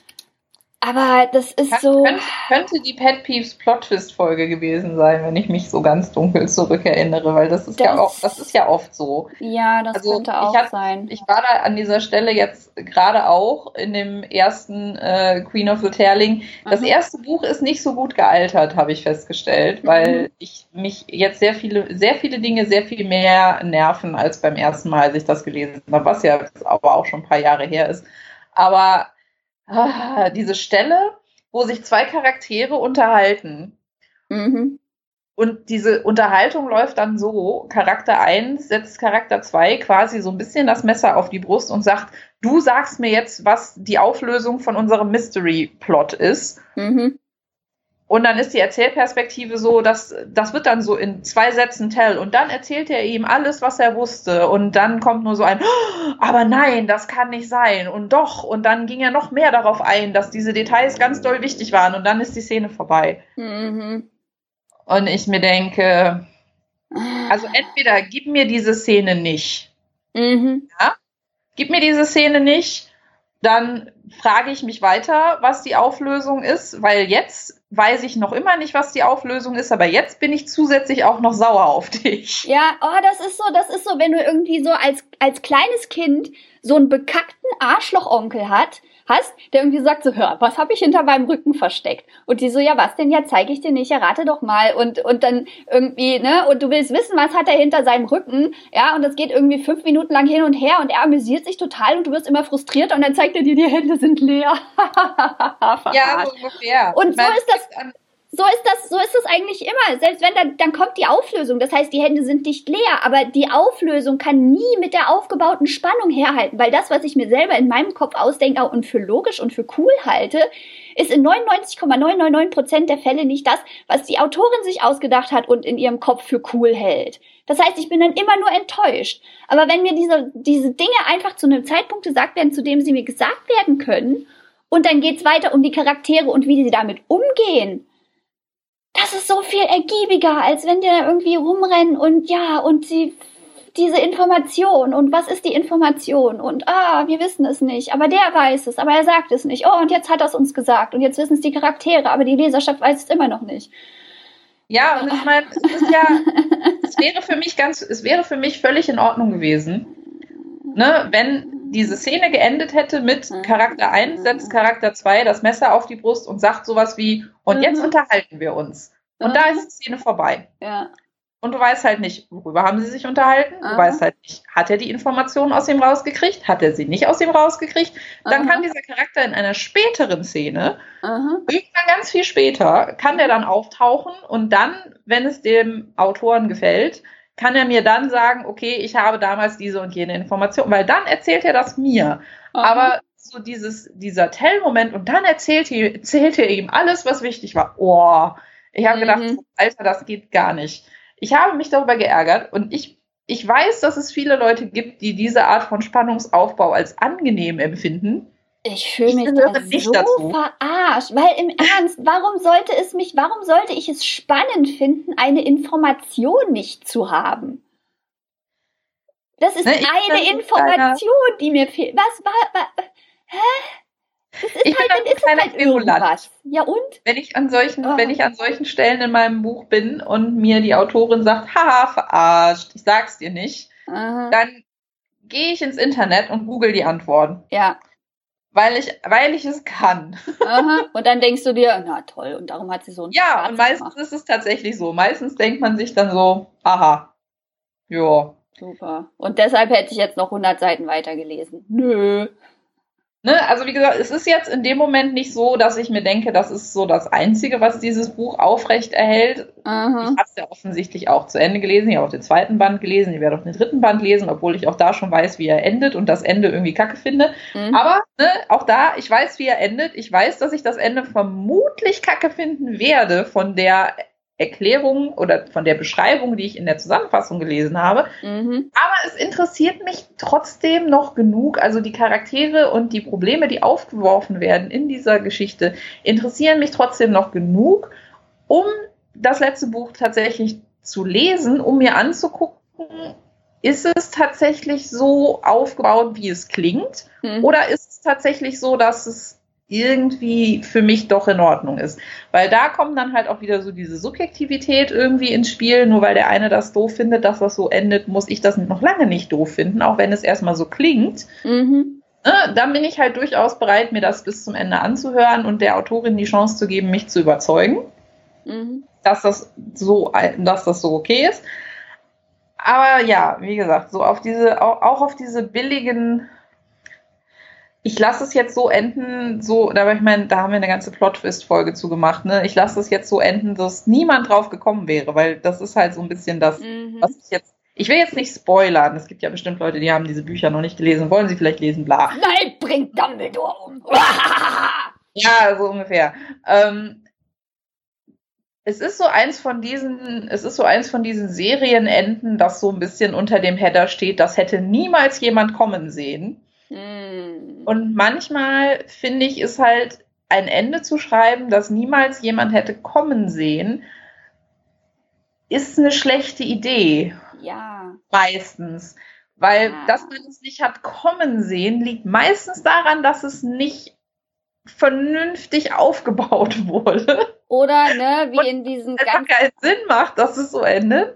Aber das ist Kann, so. Könnte, könnte die Pet Peeves Plot-Twist-Folge gewesen sein, wenn ich mich so ganz dunkel zurückerinnere, weil das ist das, ja auch, das ist ja oft so. Ja, das also könnte auch ich hat, sein. Ich war da an dieser Stelle jetzt gerade auch in dem ersten äh, Queen of the Tearling. Das mhm. erste Buch ist nicht so gut gealtert, habe ich festgestellt, mhm. weil ich mich jetzt sehr viele, sehr viele Dinge sehr viel mehr nerven als beim ersten Mal, als ich das gelesen habe, was ja aber auch schon ein paar Jahre her ist. Aber Ah, diese Stelle, wo sich zwei Charaktere unterhalten. Mhm. Und diese Unterhaltung läuft dann so, Charakter eins setzt Charakter zwei quasi so ein bisschen das Messer auf die Brust und sagt, du sagst mir jetzt, was die Auflösung von unserem Mystery-Plot ist. Mhm. Und dann ist die Erzählperspektive so, dass das wird dann so in zwei Sätzen tell. Und dann erzählt er ihm alles, was er wusste. Und dann kommt nur so ein, oh, aber nein, das kann nicht sein. Und doch. Und dann ging er noch mehr darauf ein, dass diese Details ganz doll wichtig waren. Und dann ist die Szene vorbei. Mhm. Und ich mir denke, also entweder gib mir diese Szene nicht. Mhm. Ja? Gib mir diese Szene nicht. Dann frage ich mich weiter, was die Auflösung ist, weil jetzt weiß ich noch immer nicht, was die Auflösung ist, aber jetzt bin ich zusätzlich auch noch sauer auf dich. Ja, oh, das ist so, das ist so, wenn du irgendwie so als, als kleines Kind so einen bekackten Arschlochonkel hat, hast, der irgendwie sagt so, hör, was habe ich hinter meinem Rücken versteckt? Und die so, ja, was denn? Ja, zeige ich dir nicht, errate doch mal. Und und dann irgendwie, ne, und du willst wissen, was hat er hinter seinem Rücken? Ja, und das geht irgendwie fünf Minuten lang hin und her und er amüsiert sich total und du wirst immer frustriert und dann zeigt er dir, die Hände sind leer. Ja, so ungefähr. Und so Nein, ist das, so ist das, so ist es eigentlich immer. Selbst wenn dann, dann kommt die Auflösung. Das heißt, die Hände sind nicht leer, aber die Auflösung kann nie mit der aufgebauten Spannung herhalten, weil das, was ich mir selber in meinem Kopf ausdenke und für logisch und für cool halte, ist in neunundneunzig Komma neun neun neun Prozent der Fälle nicht das, was die Autorin sich ausgedacht hat und in ihrem Kopf für cool hält. Das heißt, ich bin dann immer nur enttäuscht. Aber wenn mir diese, diese Dinge einfach zu einem Zeitpunkt gesagt werden, zu dem sie mir gesagt werden können, und dann geht's weiter um die Charaktere und wie sie damit umgehen, das ist so viel ergiebiger, als wenn die da irgendwie rumrennen und ja, und sie diese Information und was ist die Information und ah, wir wissen es nicht, aber der weiß es, aber er sagt es nicht. Oh, und jetzt hat er es uns gesagt und jetzt wissen es die Charaktere, aber die Leserschaft weiß es immer noch nicht. Ja, und ich meine, es ist ja, es wäre für mich ganz, es wäre für mich völlig in Ordnung gewesen, ne, wenn diese Szene geendet hätte mit Charakter eins, setzt Charakter zwei das Messer auf die Brust und sagt sowas wie, und jetzt mhm. unterhalten wir uns. Und mhm. da ist die Szene vorbei. Ja. Und du weißt halt nicht, worüber haben sie sich unterhalten. Du Aha. weißt halt nicht, hat er die Informationen aus ihm rausgekriegt? Hat er sie nicht aus ihm rausgekriegt? Dann Aha. kann dieser Charakter in einer späteren Szene, Aha. irgendwann ganz viel später, kann der dann auftauchen und dann, wenn es dem Autoren gefällt, kann er mir dann sagen, okay, ich habe damals diese und jene Information, weil dann erzählt er das mir. Aha. Aber so dieses, dieser Tell-Moment und dann erzählt, erzählt er ihm alles, was wichtig war. Oh, ich habe mhm. gedacht, Alter, das geht gar nicht. Ich habe mich darüber geärgert und ich, ich weiß, dass es viele Leute gibt, die diese Art von Spannungsaufbau als angenehm empfinden. Ich fühle mich da so dazu. verarscht, weil im Ernst, warum sollte es mich, warum sollte ich es spannend finden, eine Information nicht zu haben? Das ist ne, eine Information, einer... die mir fehlt. Was war, war hä? Das ist ich halt, bin dann ist es halt irgendwas. Ja und? Wenn ich an solchen, oh. wenn ich an solchen Stellen in meinem Buch bin und mir die Autorin sagt, haha, verarscht, ich sag's dir nicht, Aha. dann gehe ich ins Internet und google die Antworten. Ja. Weil ich, weil ich es kann. Aha. Und dann denkst du dir, na toll, und darum hat sie so einen Ja, Spaß und meistens gemacht. Ist es tatsächlich so. Meistens denkt man sich dann so, aha, ja. Super. Und deshalb hätte ich jetzt noch hundert Seiten weitergelesen. Nö. Ne, also wie gesagt, es ist jetzt in dem Moment nicht so, dass ich mir denke, das ist so das Einzige, was dieses Buch aufrecht erhält. Mhm. Ich habe es ja offensichtlich auch zu Ende gelesen, ich habe auch den zweiten Band gelesen, ich werde auch den dritten Band lesen, obwohl ich auch da schon weiß, wie er endet und das Ende irgendwie kacke finde. Mhm. Aber ne, auch da, ich weiß, wie er endet. Ich weiß, dass ich das Ende vermutlich kacke finden werde von der Erklärung oder von der Beschreibung, die ich in der Zusammenfassung gelesen habe. Mhm. Aber es interessiert mich trotzdem noch genug, also die Charaktere und die Probleme, die aufgeworfen werden in dieser Geschichte, interessieren mich trotzdem noch genug, um das letzte Buch tatsächlich zu lesen, um mir anzugucken, ist es tatsächlich so aufgebaut, wie es klingt? Mhm. Oder ist es tatsächlich so, dass es irgendwie für mich doch in Ordnung ist. Weil da kommt dann halt auch wieder so diese Subjektivität irgendwie ins Spiel. Nur weil der eine das doof findet, dass das so endet, muss ich das noch lange nicht doof finden, auch wenn es erstmal so klingt. Mhm. Äh, dann bin ich halt durchaus bereit, mir das bis zum Ende anzuhören und der Autorin die Chance zu geben, mich zu überzeugen, mhm. dass das so, dass das so okay ist. Aber ja, wie gesagt, so auf diese, auch auf diese billigen, ich lasse es jetzt so enden, so, aber ich meine, da haben wir eine ganze Plot-Twist-Folge zu gemacht, ne? Ich lasse es jetzt so enden, dass niemand drauf gekommen wäre, weil das ist halt so ein bisschen das, mhm. was ich jetzt, ich will jetzt nicht spoilern, es gibt ja bestimmt Leute, die haben diese Bücher noch nicht gelesen, wollen sie vielleicht lesen, bla. Nein, bringt Dumbledore um. Ja, so ungefähr. Ähm, es ist so eins von diesen, es ist so eins von diesen Serienenden, das so ein bisschen unter dem Header steht, das hätte niemals jemand kommen sehen. Und manchmal, finde ich, ist halt ein Ende zu schreiben, das niemals jemand hätte kommen sehen, ist eine schlechte Idee. Ja. Meistens. Weil, ja. dass man es nicht hat kommen sehen, liegt meistens daran, dass es nicht vernünftig aufgebaut wurde. Oder, ne, wie Und in diesen ganzen... keinen Sinn macht, dass es so endet.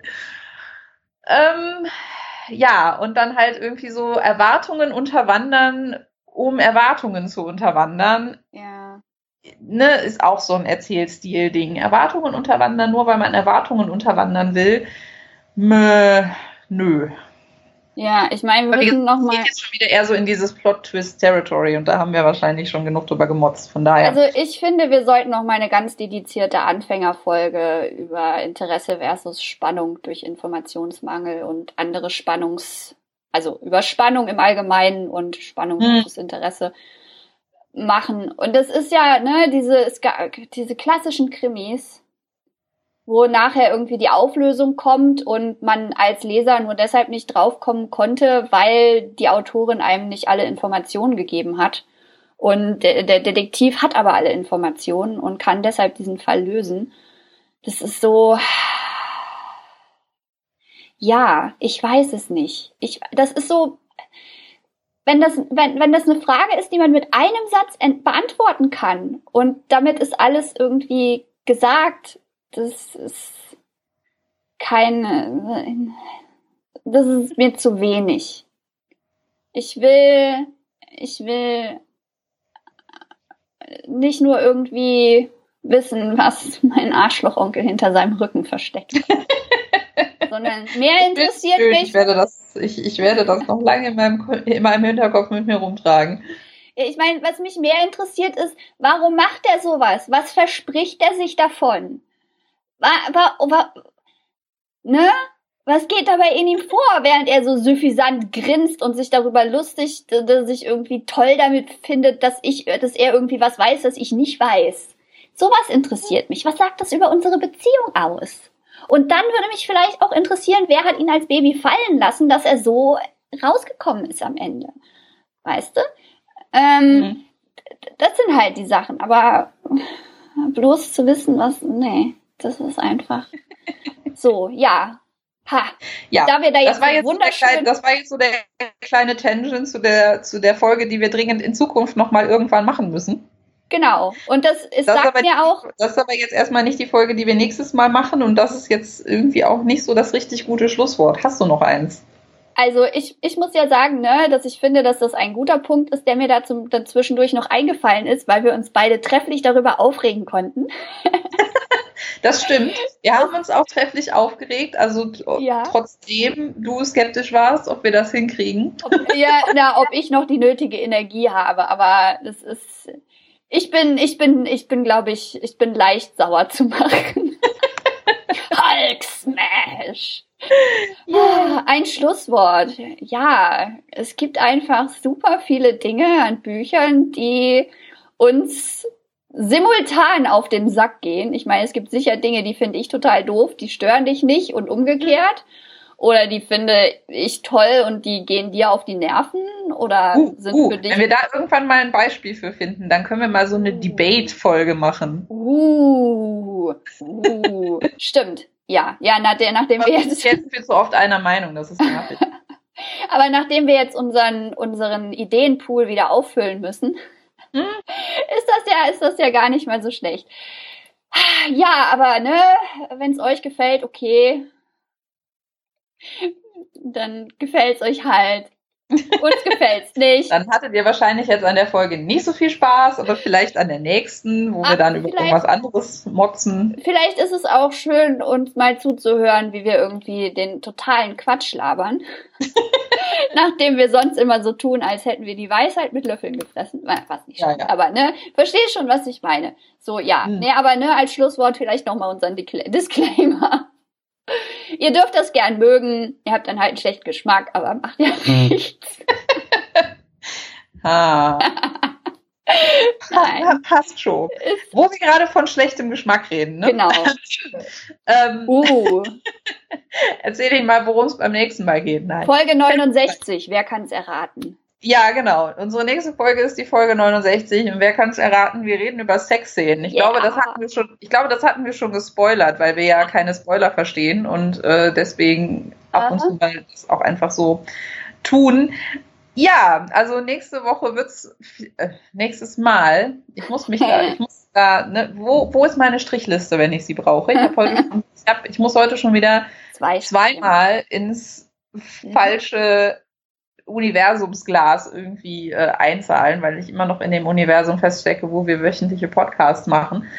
Ähm... Ja, und dann halt irgendwie so Erwartungen unterwandern, um Erwartungen zu unterwandern. Ja. Ne, ist auch so ein Erzählstil-Ding. Erwartungen unterwandern, nur weil man Erwartungen unterwandern will. Mö, nö. Ja, ich meine, wir müssen noch mal. Das geht jetzt schon wieder eher so in dieses Plot-Twist-Territory und da haben wir wahrscheinlich schon genug drüber gemotzt, von daher. Also ich finde, wir sollten noch mal eine ganz dedizierte Anfängerfolge über Interesse versus Spannung durch Informationsmangel und andere Spannungs... Also über Spannung im Allgemeinen und Spannung hm. versus Interesse machen. Und das ist ja, ne, diese, diese klassischen Krimis, wo nachher irgendwie die Auflösung kommt und man als Leser nur deshalb nicht draufkommen konnte, weil die Autorin einem nicht alle Informationen gegeben hat. Und der, der Detektiv hat aber alle Informationen und kann deshalb diesen Fall lösen. Das ist so... Ja, ich weiß es nicht. Ich, das ist so... Wenn das, wenn, wenn das eine Frage ist, die man mit einem Satz ent- beantworten kann und damit ist alles irgendwie gesagt, das ist keine, das ist mir zu wenig. Ich will, ich will nicht nur irgendwie wissen, was mein Arschlochonkel hinter seinem Rücken versteckt. Sondern mehr interessiert schön. mich. Ich werde das, ich, ich werde das noch lange in meinem, in meinem Hinterkopf mit mir rumtragen. Ich meine, was mich mehr interessiert ist, warum macht er sowas? Was verspricht er sich davon? War, war, war, ne? Was geht dabei in ihm vor, während er so suffisant grinst und sich darüber lustig, dass sich irgendwie toll damit findet, dass ich, dass er irgendwie was weiß, das ich nicht weiß. Sowas interessiert mich. Was sagt das über unsere Beziehung aus? Und dann würde mich vielleicht auch interessieren, wer hat ihn als Baby fallen lassen, dass er so rausgekommen ist am Ende. Weißt du? Ähm, mhm. Das sind halt die Sachen. Aber bloß zu wissen, was... Nee, das ist einfach... So, ja. Ha. Ja, da wir da jetzt das, war jetzt wunderschön... so der, das war jetzt so der kleine Tangent zu der, zu der Folge, die wir dringend in Zukunft nochmal irgendwann machen müssen. Genau. Und das, es das sagt mir auch... Das ist aber jetzt erstmal nicht die Folge, die wir nächstes Mal machen. Und das ist jetzt irgendwie auch nicht so das richtig gute Schlusswort. Hast du noch eins? Also ich, ich muss ja sagen, ne, dass ich finde, dass das ein guter Punkt ist, der mir da zum, dann zwischendurch noch eingefallen ist, weil wir uns beide trefflich darüber aufregen konnten. Das stimmt. Wir haben uns auch trefflich aufgeregt, also ja. Trotzdem du skeptisch warst, ob wir das hinkriegen. Ob, ja, na, ob ich noch die nötige Energie habe, aber das ist... Ich bin, ich bin, ich bin, glaube ich, ich bin leicht sauer zu machen. Hulk Smash! Ja. Ein Schlusswort. Ja, es gibt einfach super viele Dinge an Büchern, die uns simultan auf den Sack gehen. Ich meine, es gibt sicher Dinge, die finde ich total doof, die stören dich nicht und umgekehrt. Oder die finde ich toll und die gehen dir auf die Nerven oder uh, sind uh, für dich... Wenn wir da irgendwann mal ein Beispiel für finden, dann können wir mal so eine uh. Debate-Folge machen. Uh, uh. Stimmt, ja. Ja, nach der, nachdem wir jetzt... Jetzt sind wir so oft einer Meinung, das ist nervig. Aber nachdem wir jetzt unseren, unseren Ideenpool wieder auffüllen müssen, hm? ist das ja, ist das ja gar nicht mal so schlecht. Ja, aber ne, wenn es euch gefällt, okay... Dann gefällt's euch halt. Uns gefällt's nicht. Dann hattet ihr wahrscheinlich jetzt an der Folge nicht so viel Spaß, aber vielleicht an der nächsten, wo Ach, wir dann über irgendwas anderes motzen. Vielleicht ist es auch schön, uns mal zuzuhören, wie wir irgendwie den totalen Quatsch labern. Nachdem wir sonst immer so tun, als hätten wir die Weisheit mit Löffeln gefressen. Was nicht ja, stimmt, ja. aber ne, verstehst schon, was ich meine. So, ja. Hm. Ne, aber ne, als Schlusswort vielleicht nochmal unseren Disclaimer. Ihr dürft das gern mögen, ihr habt dann halt einen schlechten Geschmack, aber macht ja nichts. ah. Nein. Passt schon. Ist Wo wir gerade von schlechtem Geschmack reden, ne? Genau. ähm, uh. Erzähl Ihnen mal, worum es beim nächsten Mal geht. Nein. Folge neunundsechzig, wer kann es erraten? Ja, genau. Unsere nächste Folge ist die Folge neunundsechzig und wer kann es erraten? Wir reden über Sexszenen. Ich yeah. glaube, das hatten wir schon. Ich glaube, das hatten wir schon gespoilert, weil wir ja keine Spoiler verstehen und äh, deswegen ab Aha. und zu mal das auch einfach so tun. Ja, also nächste Woche wird's äh, nächstes Mal. Ich muss mich da, ich muss da. Ne, wo wo ist meine Strichliste, wenn ich sie brauche? Ich, hab heute schon, ich, hab, ich muss heute schon wieder Zwei zweimal ins mhm. falsche Universumsglas irgendwie äh, einzahlen, weil ich immer noch in dem Universum feststecke, wo wir wöchentliche Podcasts machen.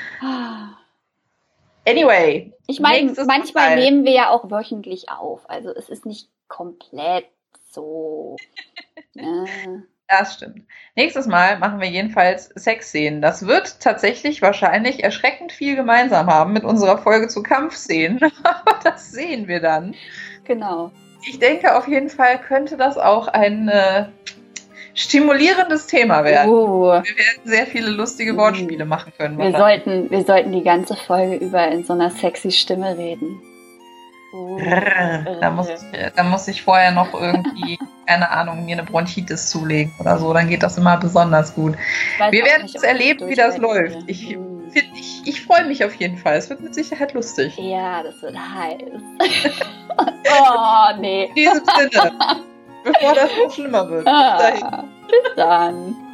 Anyway. Ich meine, manchmal Mal. nehmen wir ja auch wöchentlich auf. Also es ist nicht komplett so. Ja. Das stimmt. Nächstes Mal machen wir jedenfalls Sexszenen. Das wird tatsächlich wahrscheinlich erschreckend viel gemeinsam haben mit unserer Folge zu Kampfszenen. Aber das sehen wir dann. Genau. Ich denke, auf jeden Fall könnte das auch ein äh, stimulierendes Thema werden. Oh. Wir werden sehr viele lustige Wortspiele machen können. Wir sollten, wir sollten die ganze Folge über in so einer sexy Stimme reden. Oh. Da muss, ich, da muss ich vorher noch irgendwie, keine Ahnung, mir eine Bronchitis zulegen oder so. Dann geht das immer besonders gut. Wir werden es erleben, wie das läuft. Ich, hm. ich, ich freue mich auf jeden Fall. Es wird mit Sicherheit lustig. Ja, das wird heiß. Oh, nee. In diesem Sinne, bevor das noch schlimmer wird. Bis dahin. Bis dann.